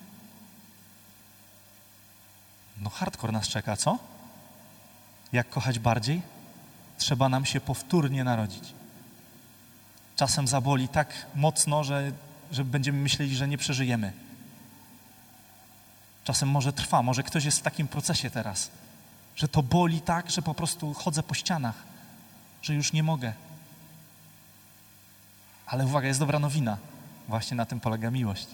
No hardcore nas czeka, co? Jak kochać bardziej? Trzeba nam się powtórnie narodzić. Czasem zaboli tak mocno, że będziemy myśleli, że nie przeżyjemy. Czasem może trwa, może ktoś jest w takim procesie teraz, że to boli tak, że po prostu chodzę po ścianach, że już nie mogę. Ale uwaga, jest dobra nowina. Właśnie na tym polega miłość.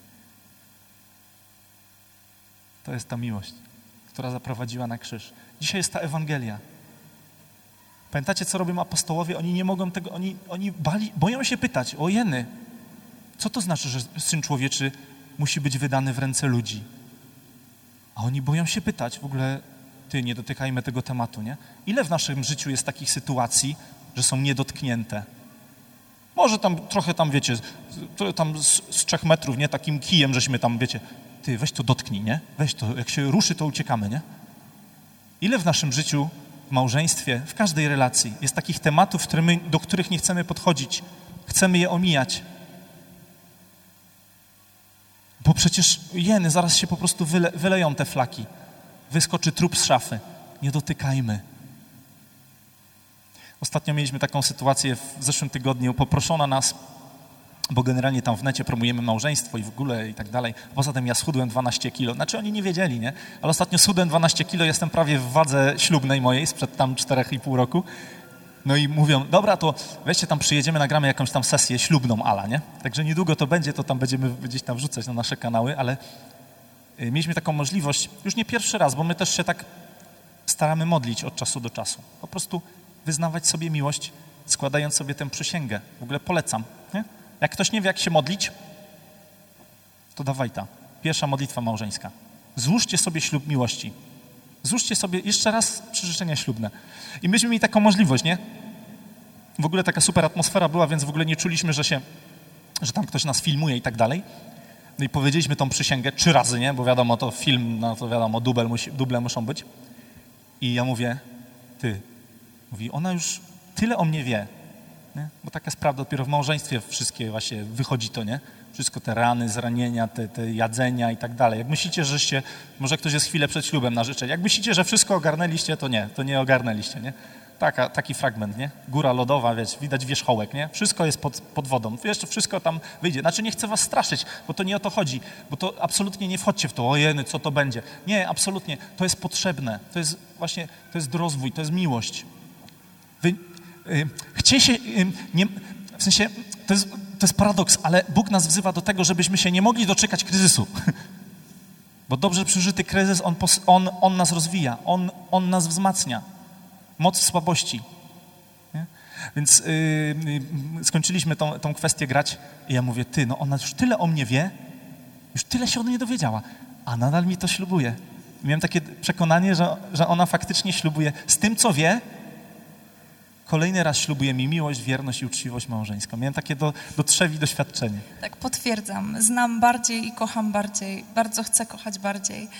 To jest ta miłość, która zaprowadziła na krzyż. Dzisiaj jest ta Ewangelia. Pamiętacie, co robią apostołowie? Oni nie mogą tego, oni boją się pytać, o jeny, co to znaczy, że Syn Człowieczy musi być wydany w ręce ludzi? A oni boją się pytać, w ogóle, nie dotykajmy tego tematu, nie? Ile w naszym życiu jest takich sytuacji, że są niedotknięte? Może trochę wiecie, tam z 3 metrów, nie? Takim kijem, żeśmy tam, wiecie, weź to dotknij, nie? Weź to, jak się ruszy, to uciekamy, nie? Ile w naszym życiu, w małżeństwie, w każdej relacji jest takich tematów, do których nie chcemy podchodzić, chcemy je omijać? Bo przecież zaraz się po prostu wyleją te flaki. Wyskoczy trup z szafy. Nie dotykajmy. Ostatnio mieliśmy taką sytuację w zeszłym tygodniu. Poproszono nas, bo generalnie tam w necie promujemy małżeństwo i w ogóle i tak dalej. Poza tym ja schudłem 12 kilo. Znaczy oni nie wiedzieli, nie? Ale ostatnio schudłem 12 kilo, jestem prawie w wadze ślubnej mojej sprzed tam 4,5 roku. No i mówią, dobra, to weźcie tam, przyjedziemy, nagramy jakąś tam sesję ślubną ala, nie? Także niedługo to będzie, to tam będziemy gdzieś tam wrzucać na nasze kanały, ale mieliśmy taką możliwość, już nie pierwszy raz, bo my też się tak staramy modlić od czasu do czasu. Po prostu wyznawać sobie miłość, składając sobie tę przysięgę. W ogóle polecam, nie? Jak ktoś nie wie, jak się modlić, to dawaj ta. Pierwsza modlitwa małżeńska. Złóżcie sobie ślub miłości. Złóżcie sobie jeszcze raz przyrzeczenia ślubne. I myśmy mieli taką możliwość, nie? W ogóle taka super atmosfera była, więc w ogóle nie czuliśmy, że tam ktoś nas filmuje i tak dalej. No i powiedzieliśmy tą przysięgę 3 razy, nie? Bo wiadomo, to film, no to wiadomo, duble muszą być. I ja mówię, mówi, ona już tyle o mnie wie, nie? Bo taka jest prawda, dopiero w małżeństwie wszystkie właśnie wychodzi to, nie? Wszystko te rany, zranienia, te jadzenia i tak dalej. Jak myślicie, może ktoś jest chwilę przed ślubem na życzenie, jak myślicie, że wszystko ogarnęliście, to nie ogarnęliście, nie? Taki fragment, nie? Góra lodowa, widać wierzchołek, nie? Wszystko jest pod wodą. Jeszcze wszystko tam wyjdzie. Znaczy nie chcę was straszyć, bo to nie o to chodzi, bo to absolutnie nie wchodźcie w to, ojeny, co to będzie. Nie, absolutnie. To jest potrzebne. To jest rozwój, to jest miłość. W sensie, to jest paradoks, ale Bóg nas wzywa do tego, żebyśmy się nie mogli doczekać kryzysu. Bo dobrze przeżyty kryzys, on nas rozwija, on nas wzmacnia. Moc w słabości. Nie? Więc skończyliśmy tą kwestię grać i ja mówię, ona już tyle o mnie wie, już tyle się od mnie dowiedziała, a nadal mi to ślubuje. Miałem takie przekonanie, że ona faktycznie ślubuje z tym, co wie, kolejny raz ślubuję mi miłość, wierność i uczciwość małżeńską. Miałem takie do trzewi doświadczenie. Tak, potwierdzam. Znam bardziej i kocham bardziej. Bardzo chcę kochać bardziej.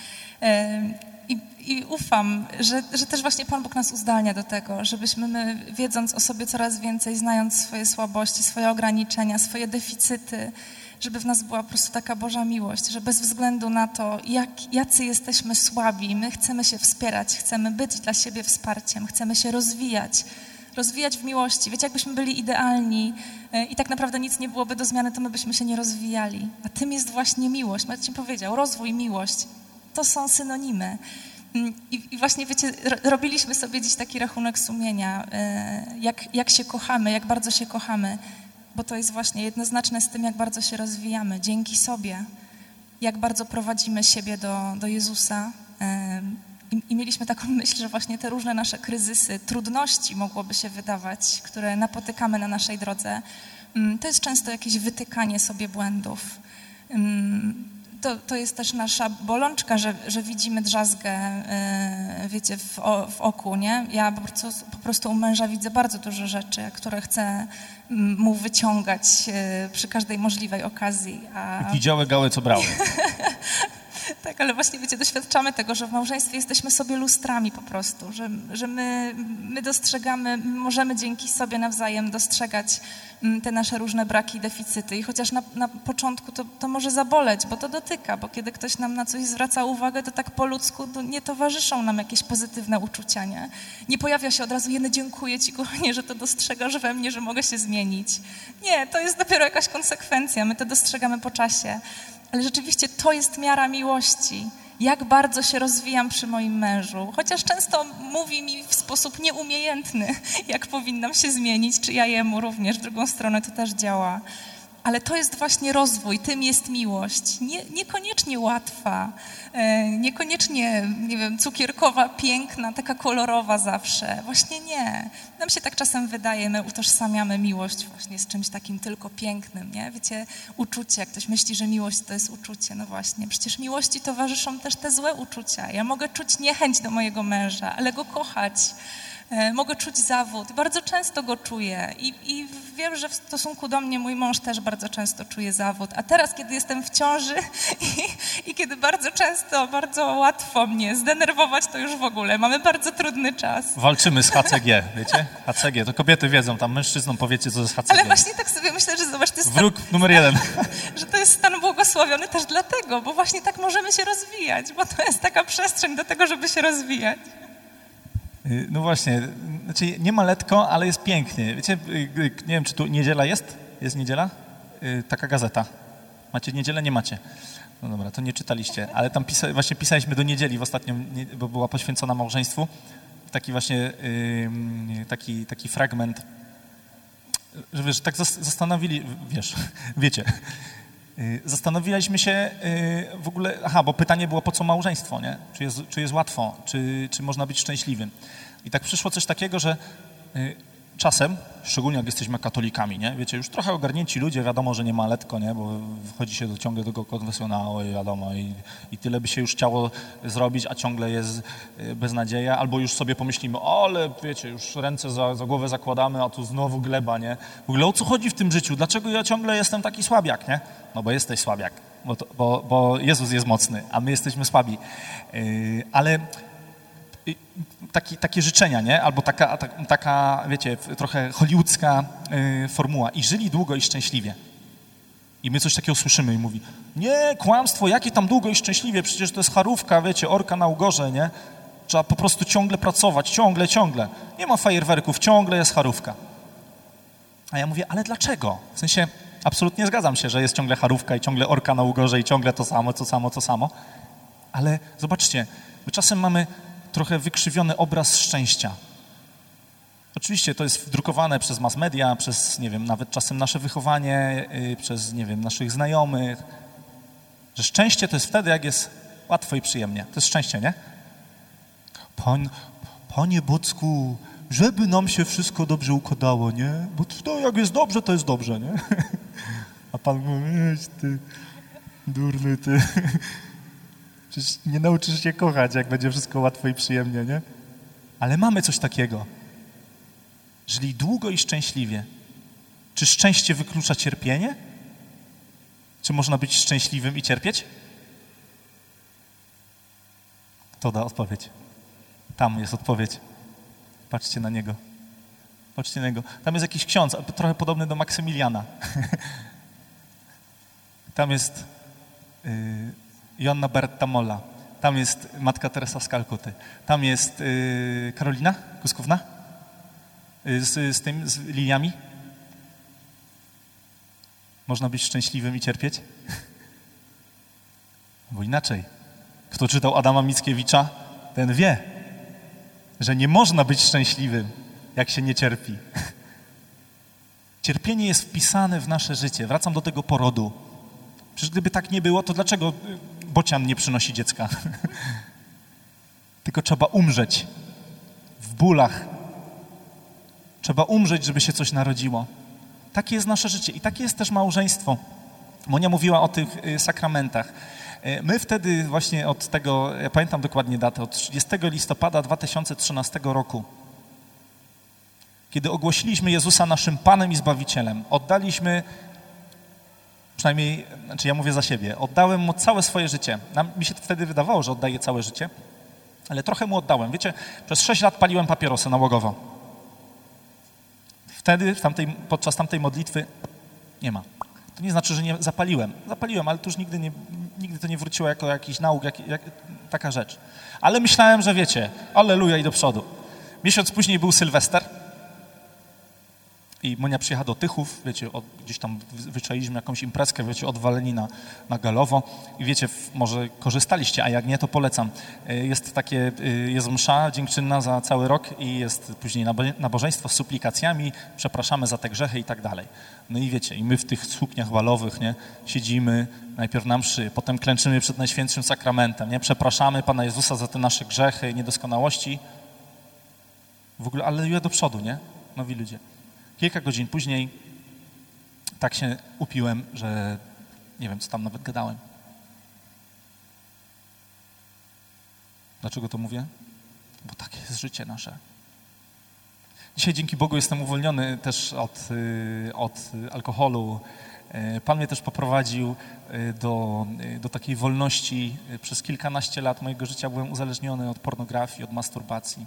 I ufam, że też właśnie Pan Bóg nas uzdalnia do tego, żebyśmy my, wiedząc o sobie coraz więcej, znając swoje słabości, swoje ograniczenia, swoje deficyty, żeby w nas była po prostu taka Boża miłość, że bez względu na to, jacy jesteśmy słabi, my chcemy się wspierać, chcemy być dla siebie wsparciem, chcemy się rozwijać w miłości. Wiecie, jakbyśmy byli idealni i tak naprawdę nic nie byłoby do zmiany, to my byśmy się nie rozwijali. A tym jest właśnie miłość. Marcin powiedział, rozwój, miłość. To są synonimy. I właśnie, wiecie, robiliśmy sobie dziś taki rachunek sumienia, jak się kochamy, jak bardzo się kochamy, bo to jest właśnie jednoznaczne z tym, jak bardzo się rozwijamy dzięki sobie, jak bardzo prowadzimy siebie do Jezusa. I mieliśmy taką myśl, że właśnie te różne nasze kryzysy, trudności mogłoby się wydawać, które napotykamy na naszej drodze, to jest często jakieś wytykanie sobie błędów. To jest też nasza bolączka, że widzimy drzazgę, wiecie, w oku, nie? Ja po prostu u męża widzę bardzo dużo rzeczy, które chcę mu wyciągać przy każdej możliwej okazji. Widziały gałę, co brały. Tak, ale właśnie, wiecie, doświadczamy tego, że w małżeństwie jesteśmy sobie lustrami po prostu, że my dostrzegamy, możemy dzięki sobie nawzajem dostrzegać te nasze różne braki i deficyty. I chociaż na początku to może zaboleć, bo to dotyka, bo kiedy ktoś nam na coś zwraca uwagę, to tak po ludzku nie towarzyszą nam jakieś pozytywne uczucia, nie? Nie pojawia się od razu, dziękuję Ci, kochanie, że to dostrzegasz we mnie, że mogę się zmienić. Nie, to jest dopiero jakaś konsekwencja, my to dostrzegamy po czasie. Ale rzeczywiście to jest miara miłości. Jak bardzo się rozwijam przy moim mężu. Chociaż często mówi mi w sposób nieumiejętny, jak powinnam się zmienić, czy ja jemu również. W drugą stronę to też działa. Ale to jest właśnie rozwój, tym jest miłość. Niekoniecznie łatwa, niekoniecznie, nie wiem, cukierkowa, piękna, taka kolorowa zawsze. Właśnie nie. Nam się tak czasem wydaje, my utożsamiamy miłość właśnie z czymś takim tylko pięknym, nie? Wiecie, uczucie, jak ktoś myśli, że miłość to jest uczucie. No właśnie, przecież miłości towarzyszą też te złe uczucia. Ja mogę czuć niechęć do mojego męża, ale go kochać. Mogę czuć zawód, bardzo często go czuję i wiem, że w stosunku do mnie mój mąż też bardzo często czuje zawód. A teraz, kiedy jestem w ciąży i kiedy bardzo często, bardzo łatwo mnie zdenerwować, to już w ogóle mamy bardzo trudny czas. Walczymy z HCG, wiecie? HCG, to kobiety wiedzą, tam mężczyznom powiecie, co jest HCG. Ale właśnie tak sobie myślę, że zobacz, to jest wróg numer 1. Że to jest stan błogosławiony też dlatego, bo właśnie tak możemy się rozwijać, bo to jest taka przestrzeń do tego, żeby się rozwijać. No właśnie, znaczy nie ma letko, ale jest pięknie. Wiecie, nie wiem, czy tu niedziela jest? Jest niedziela? Taka gazeta. Macie niedzielę? Nie macie. No dobra, to nie czytaliście, ale tam właśnie pisaliśmy do niedzieli w ostatnią, bo była poświęcona małżeństwu. Taki właśnie, taki fragment, że wiesz, tak zastanowiliśmy się w ogóle, bo pytanie było, po co małżeństwo, nie? Czy jest łatwo, czy można być szczęśliwym. I tak przyszło coś takiego, że czasem, szczególnie jak jesteśmy katolikami, nie? Wiecie, już trochę ogarnięci ludzie, wiadomo, że nie ma letko, nie? Bo wchodzi się ciągle do tego konfesjonału i wiadomo, i tyle by się już chciało zrobić, a ciągle jest beznadzieja, albo już sobie pomyślimy, ale wiecie, już ręce za głowę zakładamy, a tu znowu gleba, nie? W ogóle o co chodzi w tym życiu? Dlaczego ja ciągle jestem taki słabiak, nie? No bo jesteś słabiak, bo Jezus jest mocny, a my jesteśmy słabi. Ale takie życzenia, nie? Albo taka, wiecie, trochę hollywoodzka formuła. I żyli długo i szczęśliwie. I my coś takiego słyszymy i mówi, nie, kłamstwo, jakie tam długo i szczęśliwie, przecież to jest charówka, wiecie, orka na ugorze, nie? Trzeba po prostu ciągle pracować, ciągle. Nie ma fajerwerków, ciągle jest charówka. A ja mówię, ale dlaczego? W sensie, absolutnie zgadzam się, że jest ciągle charówka i ciągle orka na ugorze i ciągle to samo. Ale zobaczcie, my czasem mamy trochę wykrzywiony obraz szczęścia. Oczywiście to jest wdrukowane przez mass media, przez, nie wiem, nawet czasem nasze wychowanie, przez, nie wiem, naszych znajomych, że szczęście to jest wtedy, jak jest łatwo i przyjemnie. To jest szczęście, nie? Panie Bocku, żeby nam się wszystko dobrze układało, nie? Bo to jak jest dobrze, to jest dobrze, nie? A Pan mówi, ty durny, ty. Przecież nie nauczysz się kochać, jak będzie wszystko łatwo i przyjemnie, nie? Ale mamy coś takiego, Żyli długo i szczęśliwie. Czy szczęście wyklucza cierpienie? Czy można być szczęśliwym i cierpieć? Kto da odpowiedź? Tam jest odpowiedź. Patrzcie na niego. Patrzcie na niego. Tam jest jakiś ksiądz, trochę podobny do Maksymiliana. Tam jest Joanna Berta-Molla. Tam jest Matka Teresa z Kalkuty. Tam jest Karolina Kuskówna z liliami. Można być szczęśliwym i cierpieć? Bo inaczej. Kto czytał Adama Mickiewicza, ten wie, że nie można być szczęśliwym, jak się nie cierpi. Cierpienie jest wpisane w nasze życie. Wracam do tego porodu. Przecież gdyby tak nie było, to dlaczego bocian nie przynosi dziecka? Tylko trzeba umrzeć w bólach. Trzeba umrzeć, żeby się coś narodziło. Takie jest nasze życie i takie jest też małżeństwo. Monia mówiła o tych sakramentach. My wtedy właśnie od tego, ja pamiętam dokładnie datę, od 30 listopada 2013 roku, kiedy ogłosiliśmy Jezusa naszym Panem i Zbawicielem, oddaliśmy, przynajmniej, znaczy ja mówię za siebie, oddałem Mu całe swoje życie. Mi się wtedy wydawało, że oddaję całe życie, ale trochę Mu oddałem. Wiecie, przez 6 lat paliłem papierosy nałogowo. Wtedy, podczas tamtej modlitwy nie ma. To nie znaczy, że nie zapaliłem. Zapaliłem, ale to już nigdy to nie wróciło jako jakiś nauk, taka rzecz. Ale myślałem, że wiecie, alleluja i do przodu. Miesiąc później był Sylwester i Monia przyjechała do Tychów, wiecie, gdzieś tam wyczailiśmy jakąś imprezkę, wiecie, odwaleni na galowo i wiecie, może korzystaliście, a jak nie, to polecam. Jest msza dziękczynna za cały rok i jest później nabożeństwo z suplikacjami, przepraszamy za te grzechy i tak dalej. No i wiecie, i my w tych sukniach balowych, nie, siedzimy najpierw na mszy, potem klęczymy przed Najświętszym Sakramentem, nie, przepraszamy Pana Jezusa za te nasze grzechy, niedoskonałości. W ogóle, ale do przodu, nie? Nowi ludzie. Kilka godzin później tak się upiłem, że nie wiem, co tam nawet gadałem. Dlaczego to mówię? Bo takie jest życie nasze. Dzisiaj dzięki Bogu jestem uwolniony też od alkoholu. Pan mnie też poprowadził do takiej wolności. Przez kilkanaście lat mojego życia byłem uzależniony od pornografii, od masturbacji.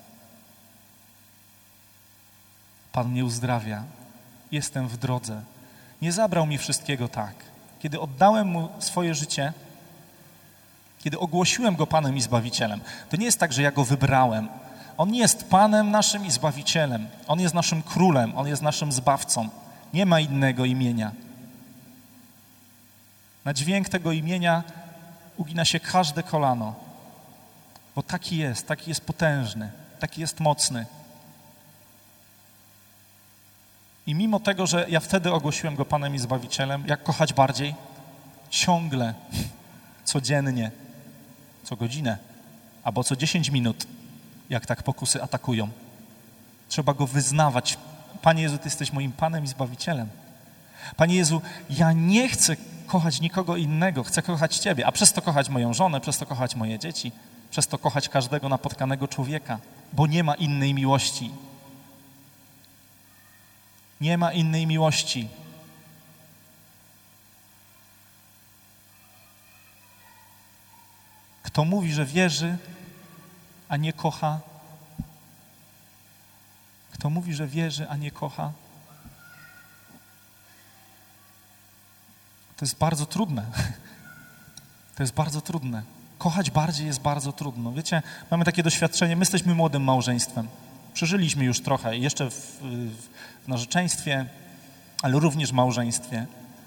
Pan mnie uzdrawia. Jestem w drodze. Nie zabrał mi wszystkiego tak. Kiedy oddałem Mu swoje życie, kiedy ogłosiłem Go Panem i Zbawicielem, to nie jest tak, że ja Go wybrałem. On jest Panem naszym i Zbawicielem. On jest naszym Królem. On jest naszym Zbawcą. Nie ma innego imienia. Na dźwięk tego imienia ugina się każde kolano. Bo taki jest potężny, taki jest mocny. I mimo tego, że ja wtedy ogłosiłem Go Panem i Zbawicielem, jak kochać bardziej? Ciągle, codziennie, co godzinę, albo co 10 minut, jak tak pokusy atakują. Trzeba Go wyznawać. Panie Jezu, Ty jesteś moim Panem i Zbawicielem. Panie Jezu, ja nie chcę kochać nikogo innego, chcę kochać Ciebie, a przez to kochać moją żonę, przez to kochać moje dzieci, przez to kochać każdego napotkanego człowieka, bo nie ma innej miłości. Nie ma innej miłości. Kto mówi, że wierzy, a nie kocha? Kto mówi, że wierzy, a nie kocha? To jest bardzo trudne. To jest bardzo trudne. Kochać bardziej jest bardzo trudno. Wiecie, mamy takie doświadczenie, my jesteśmy młodym małżeństwem. Przeżyliśmy już trochę, jeszcze w narzeczeństwie, ale również w małżeństwie.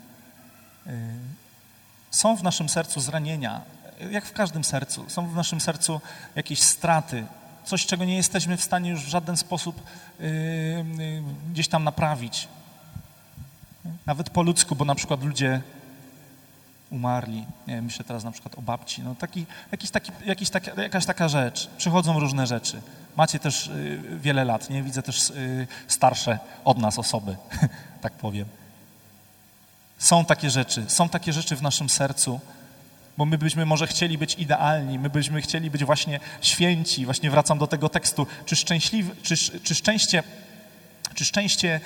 Są w naszym sercu zranienia, jak w każdym sercu. Są w naszym sercu jakieś straty, coś, czego nie jesteśmy w stanie już w żaden sposób gdzieś tam naprawić. Nawet po ludzku, bo na przykład ludzie umarli. Nie wiem, myślę teraz na przykład o babci. No jakaś taka rzecz. Przychodzą różne rzeczy. Macie też wiele lat, nie? Widzę też starsze od nas osoby, tak powiem. Są takie rzeczy w naszym sercu, bo my byśmy może chcieli być idealni, my byśmy chcieli być właśnie święci. Właśnie wracam do tego tekstu. Czy szczęście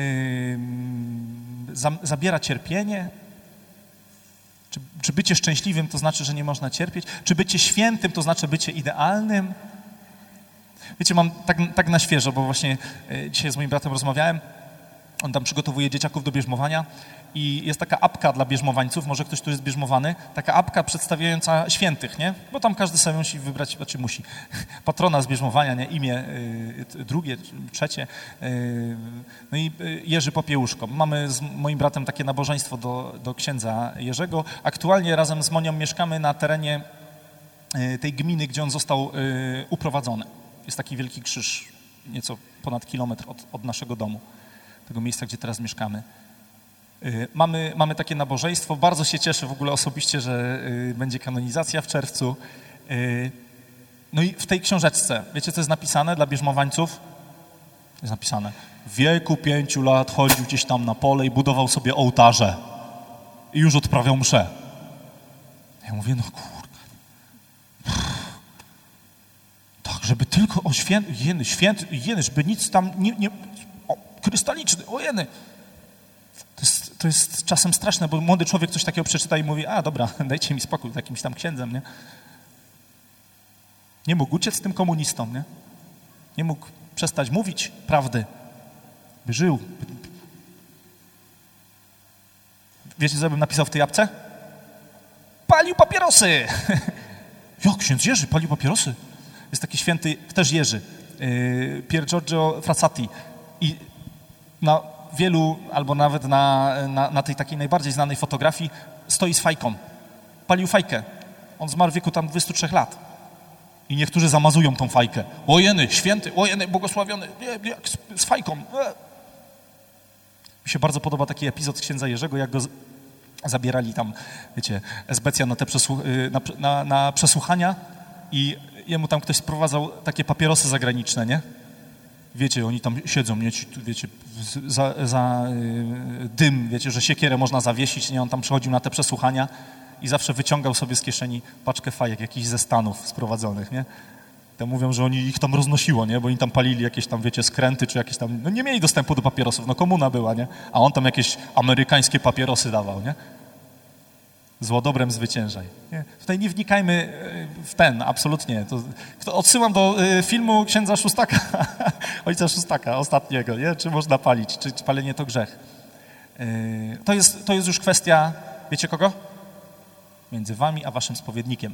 zabiera cierpienie? Czy bycie szczęśliwym to znaczy, że nie można cierpieć? Czy bycie świętym to znaczy bycie idealnym? Wiecie, mam tak na świeżo, bo właśnie dzisiaj z moim bratem rozmawiałem. On tam przygotowuje dzieciaków do bierzmowania i jest taka apka dla bierzmowańców, może ktoś tu jest bierzmowany, taka apka przedstawiająca świętych, nie? Bo tam każdy sobie musi wybrać, znaczy musi, patrona z bierzmowania, nie? Imię drugie, trzecie, no i Jerzy Popiełuszko. Mamy z moim bratem takie nabożeństwo do księdza Jerzego. Aktualnie razem z Monią mieszkamy na terenie tej gminy, gdzie on został uprowadzony. Jest taki wielki krzyż, nieco ponad kilometr od naszego domu, tego miejsca, gdzie teraz mieszkamy. Mamy takie nabożeństwo. Bardzo się cieszę w ogóle osobiście, że będzie kanonizacja w czerwcu. No i w tej książeczce, wiecie, co jest napisane dla bierzmowańców? Jest napisane: w wieku 5 lat chodził gdzieś tam na pole i budował sobie ołtarze i już odprawiał mszę. Ja mówię, no kurde. Tak, żeby tylko o święty, żeby nic tam nie krystaliczny, o jeny. To jest czasem straszne, bo młody człowiek coś takiego przeczyta i mówi, a dobra, dajcie mi spokój z jakimś tam księdzem, nie? Nie mógł uciec z tym komunistą, nie? Nie mógł przestać mówić prawdy, by żył. Wiecie, co bym napisał w tej apce? Palił papierosy! Jak ksiądz Jerzy palił papierosy? Jest taki święty, też Jerzy, Pier Giorgio Frassati. I na wielu, albo nawet na tej takiej najbardziej znanej fotografii stoi z fajką. Palił fajkę. On zmarł w wieku tam 23 lat. I niektórzy zamazują tą fajkę. Ojeny, święty, ojeny, błogosławiony, nie, z fajką. Mi się bardzo podoba taki epizod księdza Jerzego, jak go zabierali tam, wiecie, esbecja na przesłuchania i jemu tam ktoś sprowadzał takie papierosy zagraniczne, nie? Wiecie, oni tam siedzą, nie? Wiecie, za dym, wiecie, że siekierę można zawiesić, nie? On tam przychodził na te przesłuchania i zawsze wyciągał sobie z kieszeni paczkę fajek, jakichś ze Stanów sprowadzonych, nie? To mówią, że oni ich tam roznosiło, nie? Bo oni tam palili jakieś tam, wiecie, skręty, czy jakieś tam, no nie mieli dostępu do papierosów, no komuna była, nie? A on tam jakieś amerykańskie papierosy dawał, nie? Zło dobrem zwyciężaj. Nie? Tutaj nie wnikajmy w ten, absolutnie. Odsyłam do filmu księdza Szóstaka, ojca Szóstaka, ostatniego, nie? Czy można palić, czy palenie to grzech. To jest już kwestia, wiecie kogo? Między wami a waszym spowiednikiem.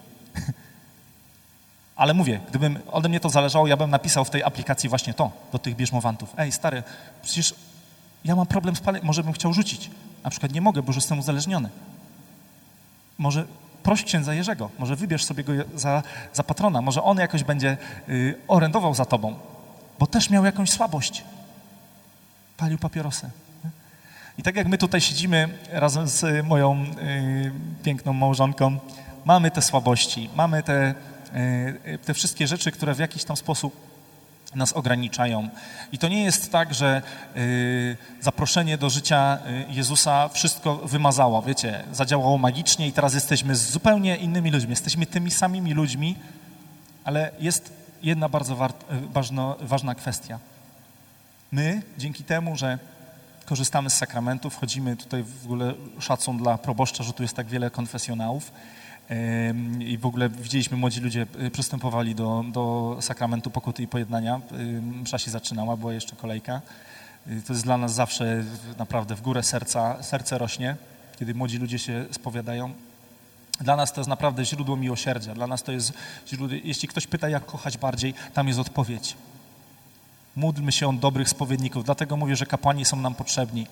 Ale mówię, gdybym ode mnie to zależało, ja bym napisał w tej aplikacji właśnie to, do tych bierzmowantów. Ej, stary, przecież ja mam problem z paleniem, może bym chciał rzucić. Na przykład nie mogę, bo już jestem uzależniony. Może proś księdza Jerzego, może wybierz sobie go za patrona, może on jakoś będzie orędował za tobą, bo też miał jakąś słabość. Palił papierosy. I tak jak my tutaj siedzimy razem z moją piękną małżonką, mamy te słabości, mamy te wszystkie rzeczy, które w jakiś tam sposób nas ograniczają. I to nie jest tak, że zaproszenie do życia Jezusa wszystko wymazało, wiecie, zadziałało magicznie i teraz jesteśmy z zupełnie innymi ludźmi. Jesteśmy tymi samymi ludźmi, ale jest jedna bardzo ważna kwestia. My, dzięki temu, że korzystamy z sakramentów, chodzimy tutaj w ogóle szacun dla proboszcza, że tu jest tak wiele konfesjonałów, i w ogóle widzieliśmy, młodzi ludzie przystępowali do sakramentu pokuty i pojednania. Msza się zaczynała, była jeszcze kolejka. To jest dla nas zawsze naprawdę w górę serce rośnie, kiedy młodzi ludzie się spowiadają. Dla nas to jest naprawdę źródło miłosierdzia. Dla nas to jest źródło, jeśli ktoś pyta, jak kochać bardziej, tam jest odpowiedź. Módlmy się o dobrych spowiedników. Dlatego mówię, że kapłani są nam potrzebni.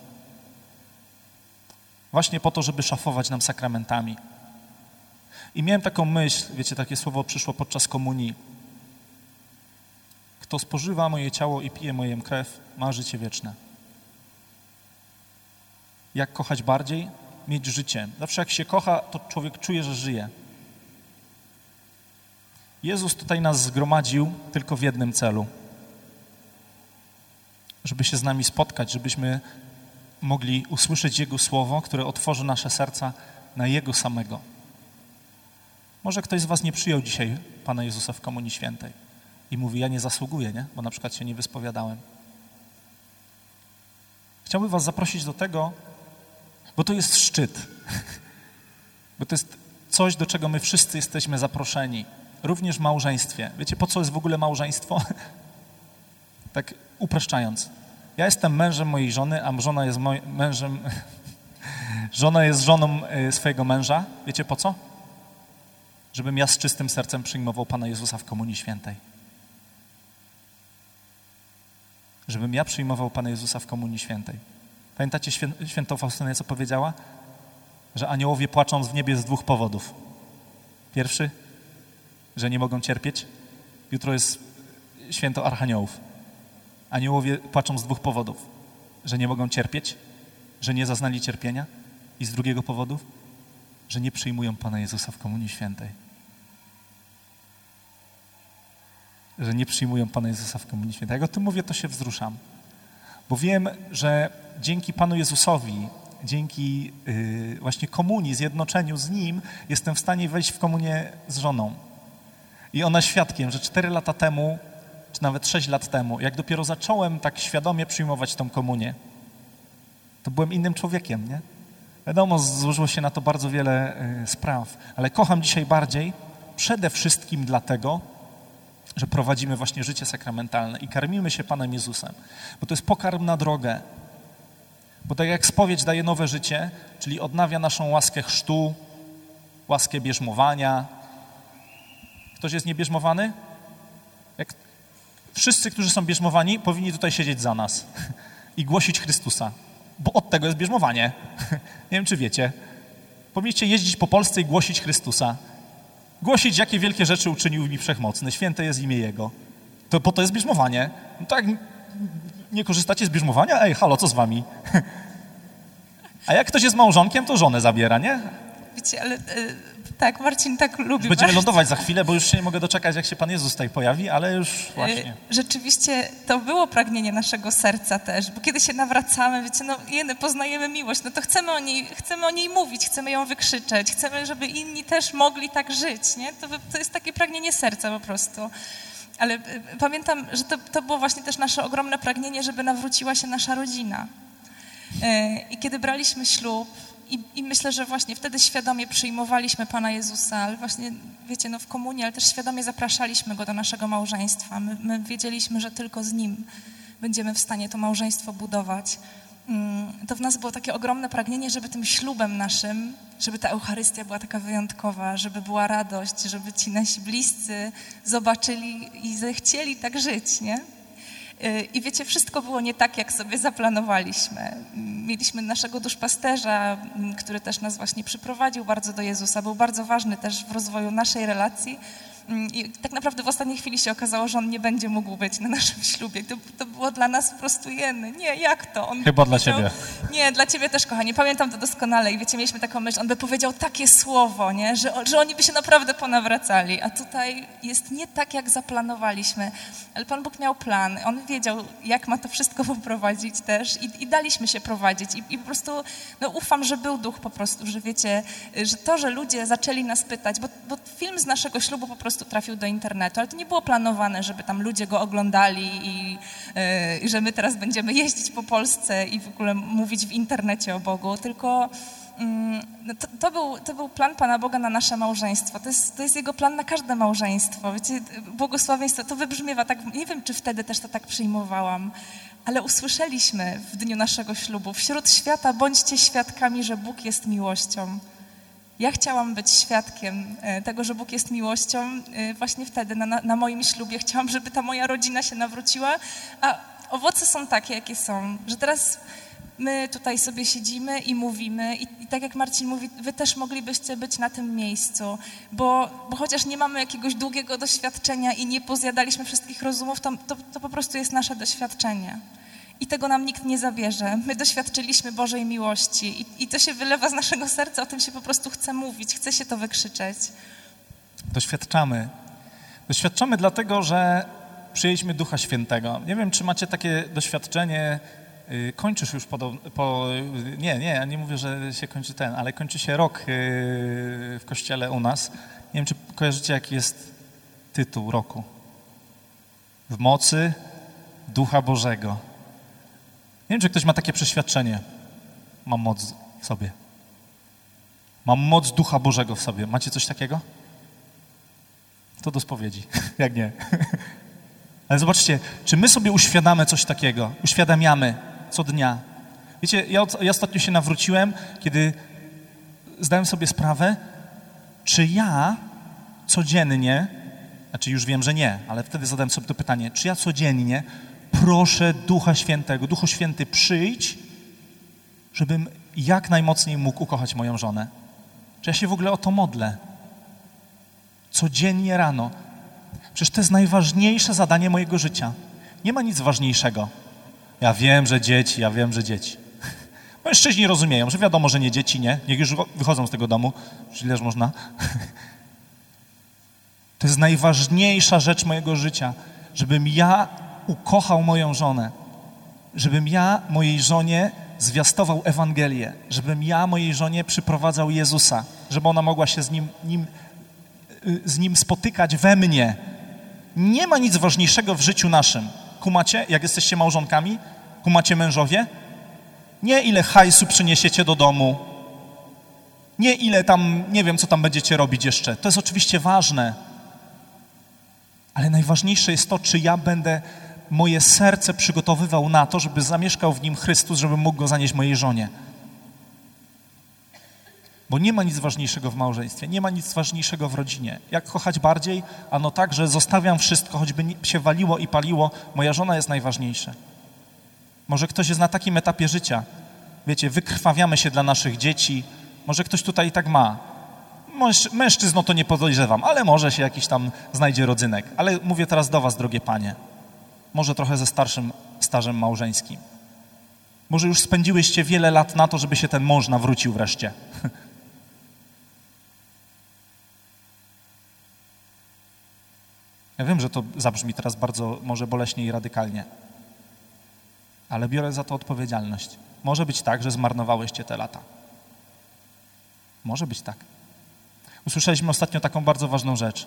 Właśnie po to, żeby szafować nam sakramentami. I miałem taką myśl, wiecie, takie słowo przyszło podczas komunii. Kto spożywa moje ciało i pije moją krew, ma życie wieczne. Jak kochać bardziej? Mieć życie. Zawsze jak się kocha, to człowiek czuje, że żyje. Jezus tutaj nas zgromadził tylko w jednym celu. Żeby się z nami spotkać, żebyśmy mogli usłyszeć Jego słowo, które otworzy nasze serca na Jego samego. Może ktoś z was nie przyjął dzisiaj Pana Jezusa w Komunii Świętej i mówi, ja nie zasługuję, nie? Bo na przykład się nie wyspowiadałem. Chciałbym was zaprosić do tego, bo to jest szczyt. Bo to jest coś, do czego my wszyscy jesteśmy zaproszeni. Również w małżeństwie. Wiecie, po co jest w ogóle małżeństwo? Tak upraszczając. Ja jestem mężem mojej żony, a żona jest mężem... Żona jest żoną swojego męża. Wiecie po co? Żebym ja z czystym sercem przyjmował Pana Jezusa w Komunii Świętej. Żebym ja przyjmował Pana Jezusa w Komunii Świętej. Pamiętacie świętą Faustynę, co powiedziała? Że aniołowie płaczą w niebie z 2 powodów. Pierwszy, że nie mogą cierpieć. Jutro jest święto Archaniołów. Aniołowie płaczą z 2 powodów. Że nie mogą cierpieć, że nie zaznali cierpienia i z drugiego powodu, że nie przyjmują Pana Jezusa w Komunii Świętej. Że nie przyjmują Pana Jezusa w Komunii Świętej. Jak o tym mówię, to się wzruszam. Bo wiem, że dzięki Panu Jezusowi, dzięki właśnie komunii, zjednoczeniu z Nim, jestem w stanie wejść w komunię z żoną. I ona świadkiem, że 4 lata temu, czy nawet 6 lat temu, jak dopiero zacząłem tak świadomie przyjmować tą komunię, to byłem innym człowiekiem, nie? Wiadomo, złożyło się na to bardzo wiele spraw, ale kocham dzisiaj bardziej przede wszystkim dlatego, że prowadzimy właśnie życie sakramentalne i karmimy się Panem Jezusem, bo to jest pokarm na drogę. Bo tak jak spowiedź daje nowe życie, czyli odnawia naszą łaskę chrztu, łaskę bierzmowania. Ktoś jest niebierzmowany? Jak wszyscy, którzy są bierzmowani, powinni tutaj siedzieć za nas i głosić Chrystusa, bo od tego jest bierzmowanie. Nie wiem, czy wiecie. Powinniście jeździć po Polsce i głosić Chrystusa. Głosić, jakie wielkie rzeczy uczynił mi Wszechmocny. Święte jest imię Jego. Bo to jest bierzmowanie. No tak, nie korzystacie z bierzmowania? Ej, halo, co z wami? A jak ktoś jest małżonkiem, to żonę zabiera, nie? Wiecie, ale tak, Marcin tak lubi. Będziemy lądować za chwilę, bo już się nie mogę doczekać, jak się Pan Jezus tutaj pojawi, ale już właśnie. Rzeczywiście to było pragnienie naszego serca też, bo kiedy się nawracamy, wiecie, no poznajemy miłość, no to chcemy o niej mówić, chcemy ją wykrzyczeć, chcemy, żeby inni też mogli tak żyć, nie? To jest takie pragnienie serca po prostu. Ale pamiętam, że to było właśnie też nasze ogromne pragnienie, żeby nawróciła się nasza rodzina. I kiedy braliśmy ślub, i myślę, że właśnie wtedy świadomie przyjmowaliśmy Pana Jezusa, ale właśnie, wiecie, no w komunii, ale też świadomie zapraszaliśmy Go do naszego małżeństwa. My wiedzieliśmy, że tylko z Nim będziemy w stanie to małżeństwo budować. To w nas było takie ogromne pragnienie, żeby tym ślubem naszym, żeby ta Eucharystia była taka wyjątkowa, żeby była radość, żeby ci nasi bliscy zobaczyli i zechcieli tak żyć, nie? I wiecie, wszystko było nie tak, jak sobie zaplanowaliśmy. Mieliśmy naszego duszpasterza, który też nas właśnie przyprowadził bardzo do Jezusa. Był bardzo ważny też w rozwoju naszej relacji. I tak naprawdę w ostatniej chwili się okazało, że on nie będzie mógł być na naszym ślubie. To było dla nas po prostu jenne. Nie, jak to? On Chyba dla ciebie. Nie, dla ciebie też, kochanie. Pamiętam to doskonale i wiecie, mieliśmy taką myśl, on by powiedział takie słowo, nie? Że oni by się naprawdę ponawracali. A tutaj jest nie tak, jak zaplanowaliśmy. Ale Pan Bóg miał plan. On wiedział, jak ma to wszystko poprowadzić też i daliśmy się prowadzić. I po prostu ufam, że był duch po prostu, że wiecie, że to, że ludzie zaczęli nas pytać, bo film z naszego ślubu po prostu trafił do internetu, ale to nie było planowane, żeby tam ludzie go oglądali i że my teraz będziemy jeździć po Polsce i w ogóle mówić w internecie o Bogu, tylko to był plan Pana Boga na nasze małżeństwo. To jest Jego plan na każde małżeństwo. Wiecie, błogosławieństwo, to wybrzmiewa tak, nie wiem, czy wtedy też to tak przyjmowałam, ale usłyszeliśmy w dniu naszego ślubu: wśród świata bądźcie świadkami, że Bóg jest miłością. Ja chciałam być świadkiem tego, że Bóg jest miłością właśnie wtedy, na moim ślubie. Chciałam, żeby ta moja rodzina się nawróciła, a owoce są takie, jakie są, że teraz my tutaj sobie siedzimy i mówimy i tak jak Marcin mówi, wy też moglibyście być na tym miejscu, bo chociaż nie mamy jakiegoś długiego doświadczenia i nie pozjadaliśmy wszystkich rozumów, to po prostu jest nasze doświadczenie. I tego nam nikt nie zabierze. My doświadczyliśmy Bożej miłości i to się wylewa z naszego serca, o tym się po prostu chce mówić, chce się to wykrzyczeć. Doświadczamy. Doświadczamy dlatego, że przyjęliśmy Ducha Świętego. Nie wiem, czy macie takie doświadczenie, kończysz już nie mówię, że się kończy ale kończy się rok w kościele u nas. Nie wiem, czy kojarzycie, jaki jest tytuł roku. W mocy Ducha Bożego. Nie wiem, czy ktoś ma takie przeświadczenie. Mam moc w sobie. Mam moc Ducha Bożego w sobie. Macie coś takiego? To do spowiedzi. Jak nie. Ale zobaczcie, czy my sobie uświadamiamy co dnia. Wiecie, ja ostatnio się nawróciłem, kiedy zdałem sobie sprawę, czy ja codziennie, znaczy już wiem, że nie, ale wtedy zadałem sobie to pytanie, czy ja codziennie proszę Ducha Świętego, Duchu Święty, przyjdź, żebym jak najmocniej mógł ukochać moją żonę. Czy ja się w ogóle o to modlę? Codziennie rano. Przecież to jest najważniejsze zadanie mojego życia. Nie ma nic ważniejszego. Ja wiem, że dzieci. Mężczyźni rozumieją, że wiadomo, że nie dzieci, nie. Niech już wychodzą z tego domu, ileż można. To jest najważniejsza rzecz mojego życia, żebym ja ukochał moją żonę, żebym ja mojej żonie zwiastował Ewangelię, żebym ja mojej żonie przyprowadzał Jezusa, żeby ona mogła się z Nim spotykać we mnie. Nie ma nic ważniejszego w życiu naszym. Kumacie, jak jesteście małżonkami? Kumacie mężowie? Nie ile hajsu przyniesiecie do domu, nie ile tam, nie wiem, co tam będziecie robić jeszcze. To jest oczywiście ważne, ale najważniejsze jest to, czy ja będę moje serce przygotowywał na to, żeby zamieszkał w nim Chrystus, żebym mógł go zanieść mojej żonie. Bo nie ma nic ważniejszego w małżeństwie, nie ma nic ważniejszego w rodzinie. Jak kochać bardziej? Ano tak, że zostawiam wszystko, choćby się waliło i paliło, moja żona jest najważniejsza. Może ktoś jest na takim etapie życia, wiecie, wykrwawiamy się dla naszych dzieci, może ktoś tutaj tak ma. Mężczyzn to nie podejrzewam, ale może się jakiś tam znajdzie rodzynek. Ale mówię teraz do was, drogie panie, może trochę ze starszym stażem małżeńskim. Może już spędziłyście wiele lat na to, żeby się ten mąż nawrócił wreszcie. Ja wiem, że to zabrzmi teraz bardzo może boleśnie i radykalnie, ale biorę za to odpowiedzialność. Może być tak, że zmarnowałyście te lata. Może być tak. Usłyszeliśmy ostatnio taką bardzo ważną rzecz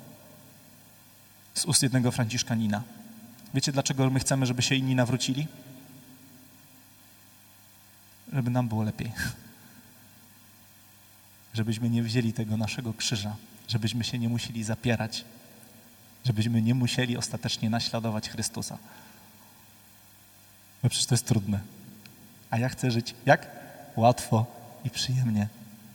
z ust jednego franciszkanina. Wiecie, dlaczego my chcemy, żeby się inni nawrócili? Żeby nam było lepiej. Żebyśmy nie wzięli tego naszego krzyża. Żebyśmy się nie musieli zapierać. Żebyśmy nie musieli ostatecznie naśladować Chrystusa. Bo przecież to jest trudne. A ja chcę żyć jak? Łatwo i przyjemnie.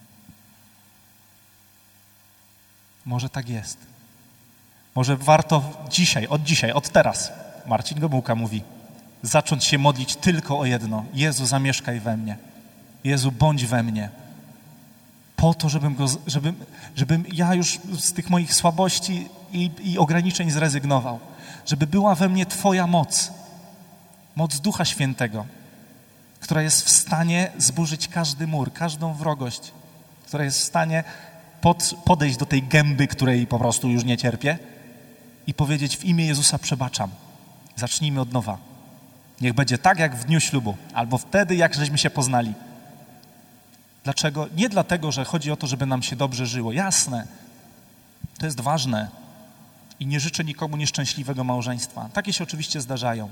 Może tak jest. Może warto dzisiaj, od teraz, Marcin Gomułka mówi, zacząć się modlić tylko o jedno. Jezu, zamieszkaj we mnie. Jezu, bądź we mnie. Po to, żebym ja już z tych moich słabości i ograniczeń zrezygnował. Żeby była we mnie Twoja moc. Moc Ducha Świętego, która jest w stanie zburzyć każdy mur, każdą wrogość, która jest w stanie podejść do tej gęby, której po prostu już nie cierpię i powiedzieć: w imię Jezusa przebaczam. Zacznijmy od nowa. Niech będzie tak, jak w dniu ślubu, albo wtedy, jak żeśmy się poznali. Dlaczego? Nie dlatego, że chodzi o to, żeby nam się dobrze żyło. Jasne, to jest ważne i nie życzę nikomu nieszczęśliwego małżeństwa. Takie się oczywiście zdarzają.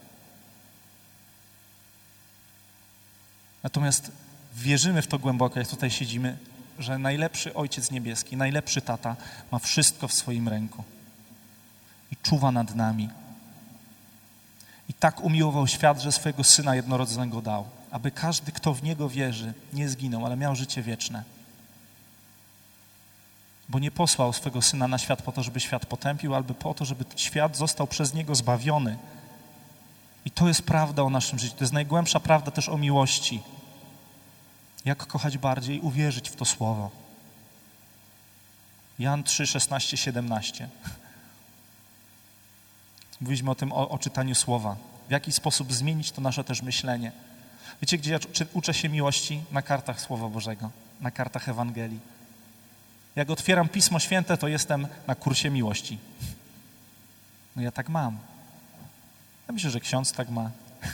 Natomiast wierzymy w to głęboko, jak tutaj siedzimy, że najlepszy Ojciec Niebieski, najlepszy Tata ma wszystko w swoim ręku i czuwa nad nami. I tak umiłował świat, że swojego Syna jednorodzonego dał, aby każdy, kto w Niego wierzy, nie zginął, ale miał życie wieczne. Bo nie posłał swego Syna na świat po to, żeby świat potępił, albo po to, żeby świat został przez Niego zbawiony. I to jest prawda o naszym życiu. To jest najgłębsza prawda też o miłości. Jak kochać bardziej? Uwierzyć w to słowo. Jan 3, 16, 17. Mówiliśmy o tym, o czytaniu słowa. W jaki sposób zmienić to nasze też myślenie. Wiecie, gdzie ja uczę się miłości? Na kartach Słowa Bożego, na kartach Ewangelii. Jak otwieram Pismo Święte, to jestem na kursie miłości. No ja tak mam. Ja myślę, że ksiądz tak ma.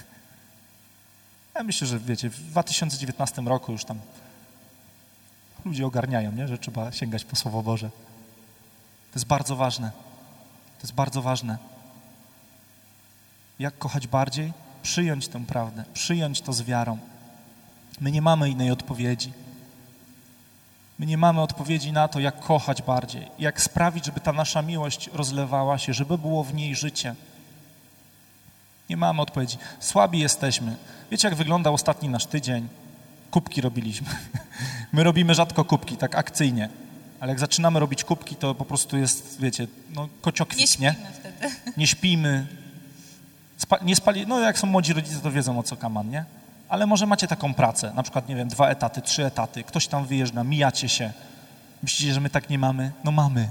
Ja myślę, że wiecie, w 2019 roku już tam ludzie ogarniają, nie? Że trzeba sięgać po Słowo Boże. To jest bardzo ważne. To jest bardzo ważne. Jak kochać bardziej? Przyjąć tę prawdę, przyjąć to z wiarą. My nie mamy innej odpowiedzi. My nie mamy odpowiedzi na to, jak kochać bardziej, jak sprawić, żeby ta nasza miłość rozlewała się, żeby było w niej życie. Nie mamy odpowiedzi. Słabi jesteśmy. Wiecie, jak wyglądał ostatni nasz tydzień? Kubki robiliśmy. My robimy rzadko kubki, tak akcyjnie. Ale jak zaczynamy robić kubki, to po prostu jest, wiecie, no kociokwit, nie? Nie śpimy wtedy. Nie śpimy. Nie spali, no jak są młodzi rodzice, to wiedzą, o co kaman, nie? Ale może macie taką pracę, na przykład, nie wiem, 2 etaty, 3 etaty, ktoś tam wyjeżdża, mijacie się. Myślicie, że my tak nie mamy? No mamy.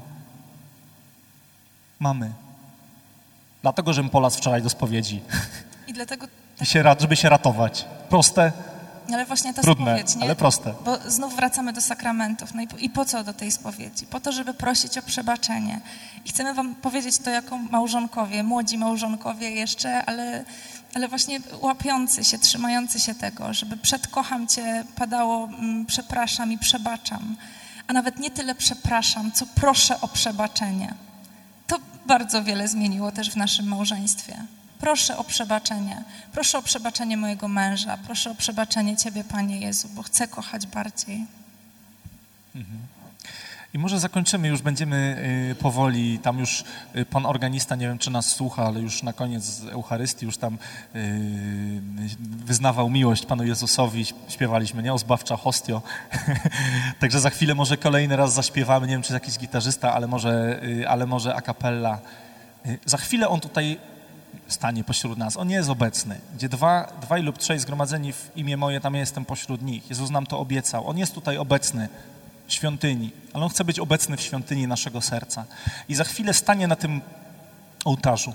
Mamy. Dlatego, żebym polazł wczoraj do spowiedzi. I dlatego... Żeby się ratować. Proste, Ale właśnie ta trudne, spowiedź, nie? ale proste. Bo znów wracamy do sakramentów. No i po co do tej spowiedzi? Po to, żeby prosić o przebaczenie. I chcemy wam powiedzieć to jako małżonkowie, młodzi małżonkowie jeszcze, ale właśnie łapiący się, trzymający się tego, żeby przed kocham cię padało przepraszam i przebaczam. A nawet nie tyle przepraszam, co proszę o przebaczenie. To bardzo wiele zmieniło też w naszym małżeństwie. Proszę o przebaczenie. Proszę o przebaczenie mojego męża. Proszę o przebaczenie Ciebie, Panie Jezu, bo chcę kochać bardziej. I może zakończymy, już będziemy powoli, tam już pan organista, nie wiem, czy nas słucha, ale już na koniec Eucharystii już tam wyznawał miłość Panu Jezusowi, śpiewaliśmy, nie? O zbawcza hostio. Także za chwilę może kolejny raz zaśpiewamy, nie wiem, czy jakiś gitarzysta, ale może a cappella. Za chwilę on tutaj stanie pośród nas. On nie jest obecny. Gdzie dwaj lub trzej zgromadzeni w imię moje, tam ja jestem pośród nich. Jezus nam to obiecał. On jest tutaj obecny w świątyni, ale On chce być obecny w świątyni naszego serca. I za chwilę stanie na tym ołtarzu.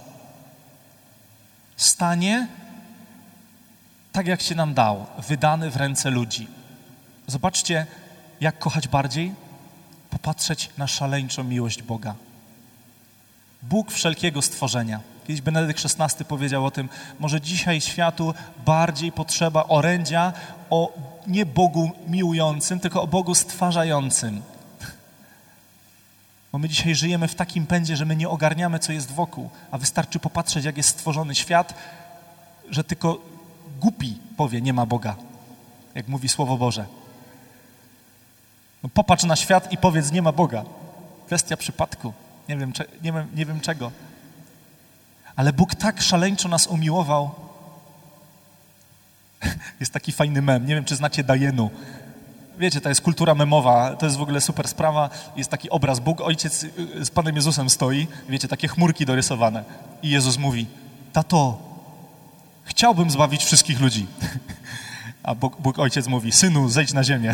Stanie tak, jak się nam dał, wydany w ręce ludzi. Zobaczcie, jak kochać bardziej? Popatrzeć na szaleńczą miłość Boga. Bóg wszelkiego stworzenia. Kiedyś Benedykt XVI powiedział o tym, może dzisiaj światu bardziej potrzeba orędzia o nie Bogu miłującym, tylko o Bogu stwarzającym. Bo my dzisiaj żyjemy w takim pędzie, że my nie ogarniamy, co jest wokół, a wystarczy popatrzeć, jak jest stworzony świat, że tylko głupi powie, nie ma Boga, jak mówi Słowo Boże. No popatrz na świat i powiedz, nie ma Boga. Kwestia przypadku. Nie wiem czego. Ale Bóg tak szaleńczo nas umiłował. Jest taki fajny mem, nie wiem, czy znacie Dajenu. Wiecie, to jest kultura memowa, to jest w ogóle super sprawa. Jest taki obraz, Bóg Ojciec z Panem Jezusem stoi, wiecie, takie chmurki dorysowane. I Jezus mówi, tato, chciałbym zbawić wszystkich ludzi. A Bóg Ojciec mówi, synu, zejdź na ziemię.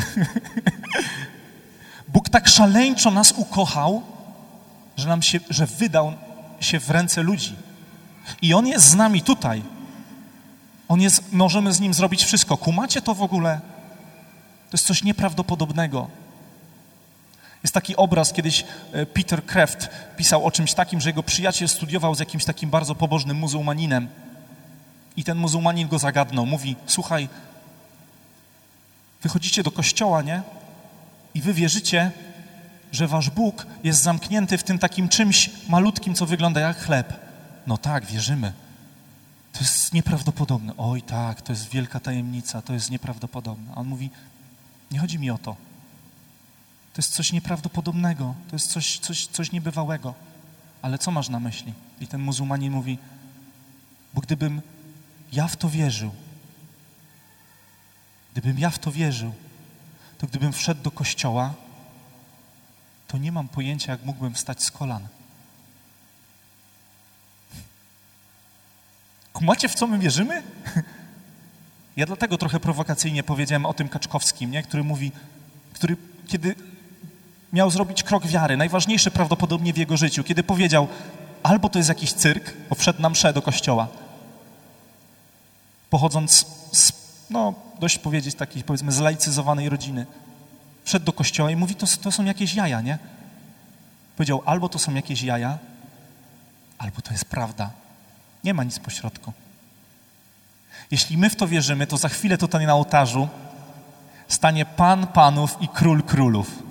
Bóg tak szaleńczo nas ukochał, że wydał się w ręce ludzi. I On jest z nami tutaj. Możemy z Nim zrobić wszystko. Kumacie to w ogóle? To jest coś nieprawdopodobnego. Jest taki obraz, kiedyś Peter Kreeft pisał o czymś takim, że jego przyjaciel studiował z jakimś takim bardzo pobożnym muzułmaninem. I ten muzułmanin go zagadnął. Mówi, słuchaj, wychodzicie do kościoła, nie? I wy wierzycie, że wasz Bóg jest zamknięty w tym takim czymś malutkim, co wygląda jak chleb. No tak, wierzymy. To jest nieprawdopodobne. Oj tak, to jest wielka tajemnica, to jest nieprawdopodobne. A on mówi, nie chodzi mi o to. To jest coś nieprawdopodobnego, to jest coś niebywałego. Ale co masz na myśli? I ten muzułmanin mówi, bo gdybym ja w to wierzył, to gdybym wszedł do kościoła, to nie mam pojęcia, jak mógłbym wstać z kolan. Kumacie, w co my wierzymy? Ja dlatego trochę prowokacyjnie powiedziałem o tym Kaczkowskim, nie? Który kiedy miał zrobić krok wiary, najważniejszy prawdopodobnie w jego życiu, kiedy powiedział, albo to jest jakiś cyrk, bo wszedł na mszę do kościoła, pochodząc z, dość powiedzieć takiej, powiedzmy, zlaicyzowanej rodziny, wszedł do kościoła i mówi, to są jakieś jaja, nie? Powiedział, albo to są jakieś jaja, albo to jest prawda. Nie ma nic pośrodku. Jeśli my w to wierzymy, to za chwilę tutaj na ołtarzu stanie Pan Panów i Król Królów.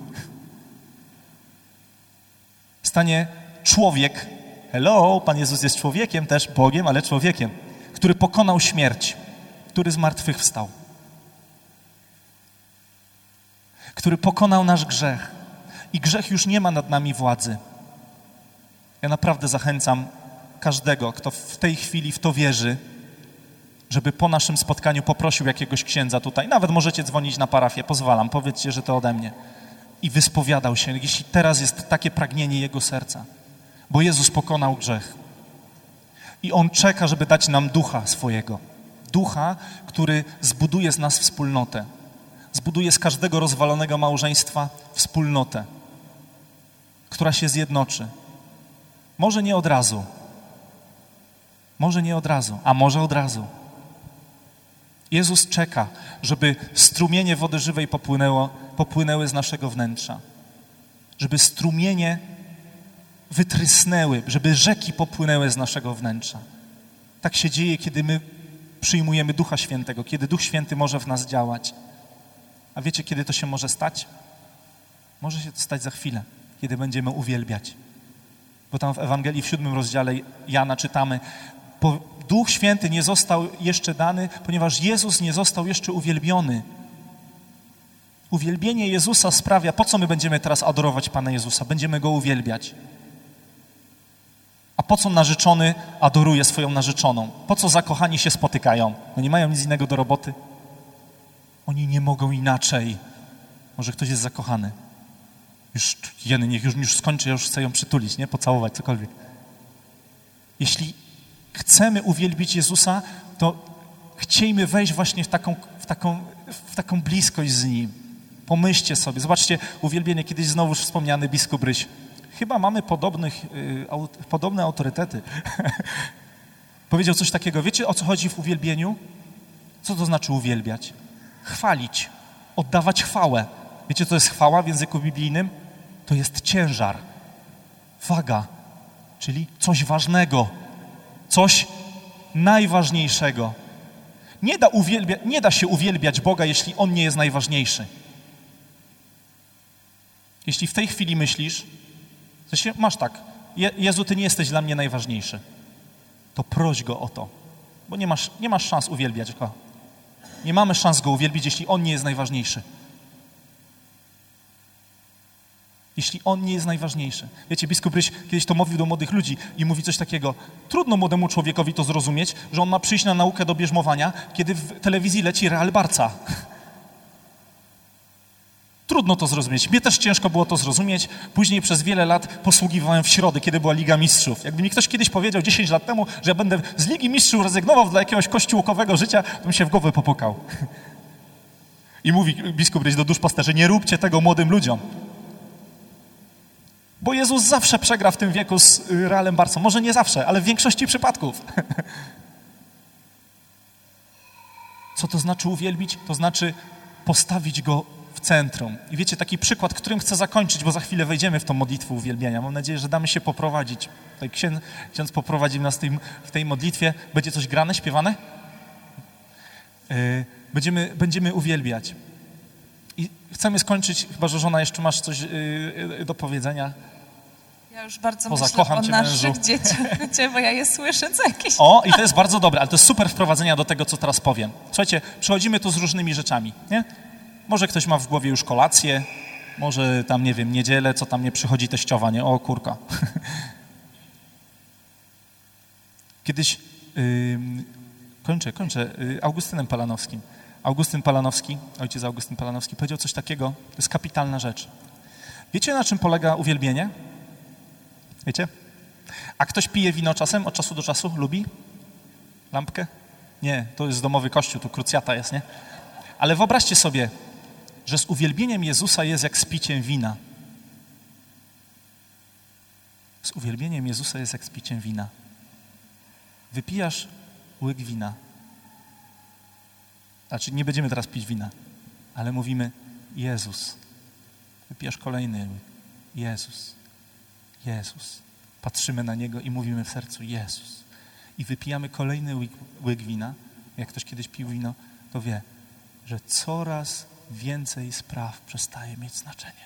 Stanie człowiek. Hello, Pan Jezus jest człowiekiem też, Bogiem, ale człowiekiem. który pokonał śmierć, który zmartwychwstał, który pokonał nasz grzech i grzech już nie ma nad nami władzy. Ja naprawdę zachęcam każdego, kto w tej chwili w to wierzy, żeby po naszym spotkaniu poprosił jakiegoś księdza tutaj. Nawet możecie dzwonić na parafię, pozwalam, powiedzcie, że to ode mnie. I wyspowiadał się, jeśli teraz jest takie pragnienie jego serca. Bo Jezus pokonał grzech. I On czeka, żeby dać nam ducha swojego. Ducha, który zbuduje z nas wspólnotę. Zbuduje z każdego rozwalonego małżeństwa wspólnotę, która się zjednoczy. Może nie od razu. Może nie od razu, a może od razu. Jezus czeka, żeby strumienie wody żywej popłynęły z naszego wnętrza. Żeby strumienie wytrysnęły, żeby rzeki popłynęły z naszego wnętrza. Tak się dzieje, kiedy my przyjmujemy Ducha Świętego, kiedy Duch Święty może w nas działać. A wiecie, kiedy to się może stać? Może się to stać za chwilę, kiedy będziemy uwielbiać. Bo tam w Ewangelii w 7 rozdziale Jana czytamy, Duch Święty nie został jeszcze dany, ponieważ Jezus nie został jeszcze uwielbiony. Uwielbienie Jezusa sprawia, po co my będziemy teraz adorować Pana Jezusa? Będziemy Go uwielbiać. A po co narzeczony adoruje swoją narzeczoną? Po co zakochani się spotykają? No nie mają nic innego do roboty. Oni nie mogą inaczej. Może ktoś jest zakochany. Niech już skończy, ja już chcę ją przytulić, nie? Pocałować, cokolwiek. Jeśli chcemy uwielbić Jezusa, to chciejmy wejść właśnie w taką bliskość z Nim. Pomyślcie sobie. Zobaczcie, uwielbienie, kiedyś znowuż wspomniany biskup Ryś. Chyba mamy podobne autorytety. Powiedział coś takiego. Wiecie, o co chodzi w uwielbieniu? Co to znaczy uwielbiać? Chwalić, oddawać chwałę. Wiecie, co jest chwała w języku biblijnym? To jest ciężar, waga, czyli coś ważnego, coś najważniejszego. Nie da się uwielbiać Boga, jeśli On nie jest najważniejszy. Jeśli w tej chwili myślisz, masz tak, Jezu, Ty nie jesteś dla mnie najważniejszy, to proś Go o to, bo nie masz szans uwielbiać Go. Nie mamy szans Go uwielbić, jeśli On nie jest najważniejszy. Jeśli On nie jest najważniejszy. Wiecie, biskup Ryś kiedyś to mówił do młodych ludzi i mówi coś takiego. Trudno młodemu człowiekowi to zrozumieć, że on ma przyjść na naukę do bierzmowania, kiedy w telewizji leci Real Barca. Trudno to zrozumieć. Mnie też ciężko było to zrozumieć. Później przez wiele lat posługiwałem w środy, kiedy była Liga Mistrzów. Jakby mi ktoś kiedyś powiedział 10 lat temu, że ja będę z Ligi Mistrzów rezygnował dla jakiegoś kościółkowego życia, to bym się w głowę popukał. I mówi biskup Ryś do duszpasterzy, nie róbcie tego młodym ludziom. Bo Jezus zawsze przegra w tym wieku z Realem Barcą. Może nie zawsze, ale w większości przypadków. Co to znaczy uwielbić? To znaczy postawić Go w centrum. I wiecie, taki przykład, którym chcę zakończyć, bo za chwilę wejdziemy w tą modlitwę uwielbienia. Mam nadzieję, że damy się poprowadzić. Tutaj ksiądz poprowadzi nas w tej modlitwie. Będzie coś grane, śpiewane? Będziemy uwielbiać. I chcemy skończyć, chyba że żona jeszcze masz coś do powiedzenia. Ja już bardzo myślę o naszych dzieciach, bo ja je słyszę co jakieś... O, i to jest bardzo dobre, ale to jest super wprowadzenia do tego, co teraz powiem. Słuchajcie, przychodzimy tu z różnymi rzeczami, nie? Może ktoś ma w głowie już kolację, może tam, nie wiem, niedzielę, co tam nie przychodzi teściowa, nie? O, kurka. Kiedyś, kończę, Augustynem Palanowskim. Ojciec Augustyn Palanowski powiedział coś takiego, to jest kapitalna rzecz. Wiecie, na czym polega uwielbienie? Wiecie? A ktoś pije wino czasem, od czasu do czasu? Lubi? Lampkę? Nie, to jest domowy kościół, tu krucjata jest, nie? Ale wyobraźcie sobie, że z uwielbieniem Jezusa jest jak z piciem wina. Z uwielbieniem Jezusa jest jak z piciem wina. Wypijasz łyk wina. Znaczy, nie będziemy teraz pić wina, ale mówimy Jezus. Wypijasz kolejny łyk. Jezus. Jezus. Patrzymy na Niego i mówimy w sercu Jezus. I wypijamy kolejny łyk wina. Jak ktoś kiedyś pił wino, to wie, że coraz więcej spraw przestaje mieć znaczenie.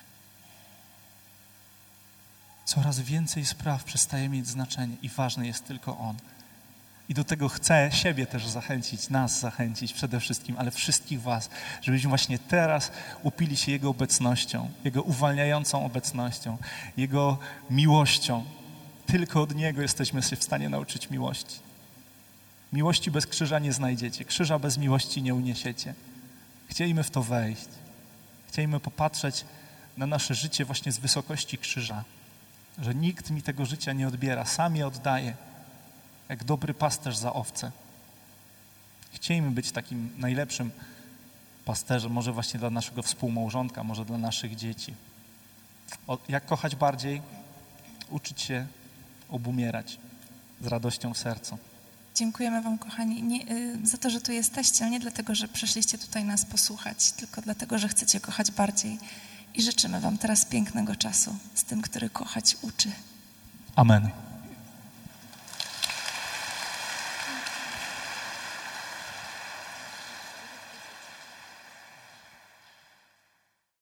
Coraz więcej spraw przestaje mieć znaczenie i ważny jest tylko On. I do tego chcę siebie też zachęcić, nas zachęcić przede wszystkim, ale wszystkich was, żebyśmy właśnie teraz upili się Jego obecnością, Jego uwalniającą obecnością, Jego miłością. Tylko od Niego jesteśmy się w stanie nauczyć miłości. Miłości bez krzyża nie znajdziecie, krzyża bez miłości nie uniesiecie. Chcielibyśmy w to wejść. Chcielibyśmy popatrzeć na nasze życie właśnie z wysokości krzyża, że nikt mi tego życia nie odbiera, sam je oddaje, jak dobry pasterz za owce. Chcielibyśmy być takim najlepszym pasterzem, może właśnie dla naszego współmałżonka, może dla naszych dzieci. Jak kochać bardziej? Uczyć się obumierać z radością w sercu. Dziękujemy wam, kochani, za to, że tu jesteście, ale nie dlatego, że przyszliście tutaj nas posłuchać, tylko dlatego, że chcecie kochać bardziej. I życzymy wam teraz pięknego czasu z tym, który kochać uczy. Amen.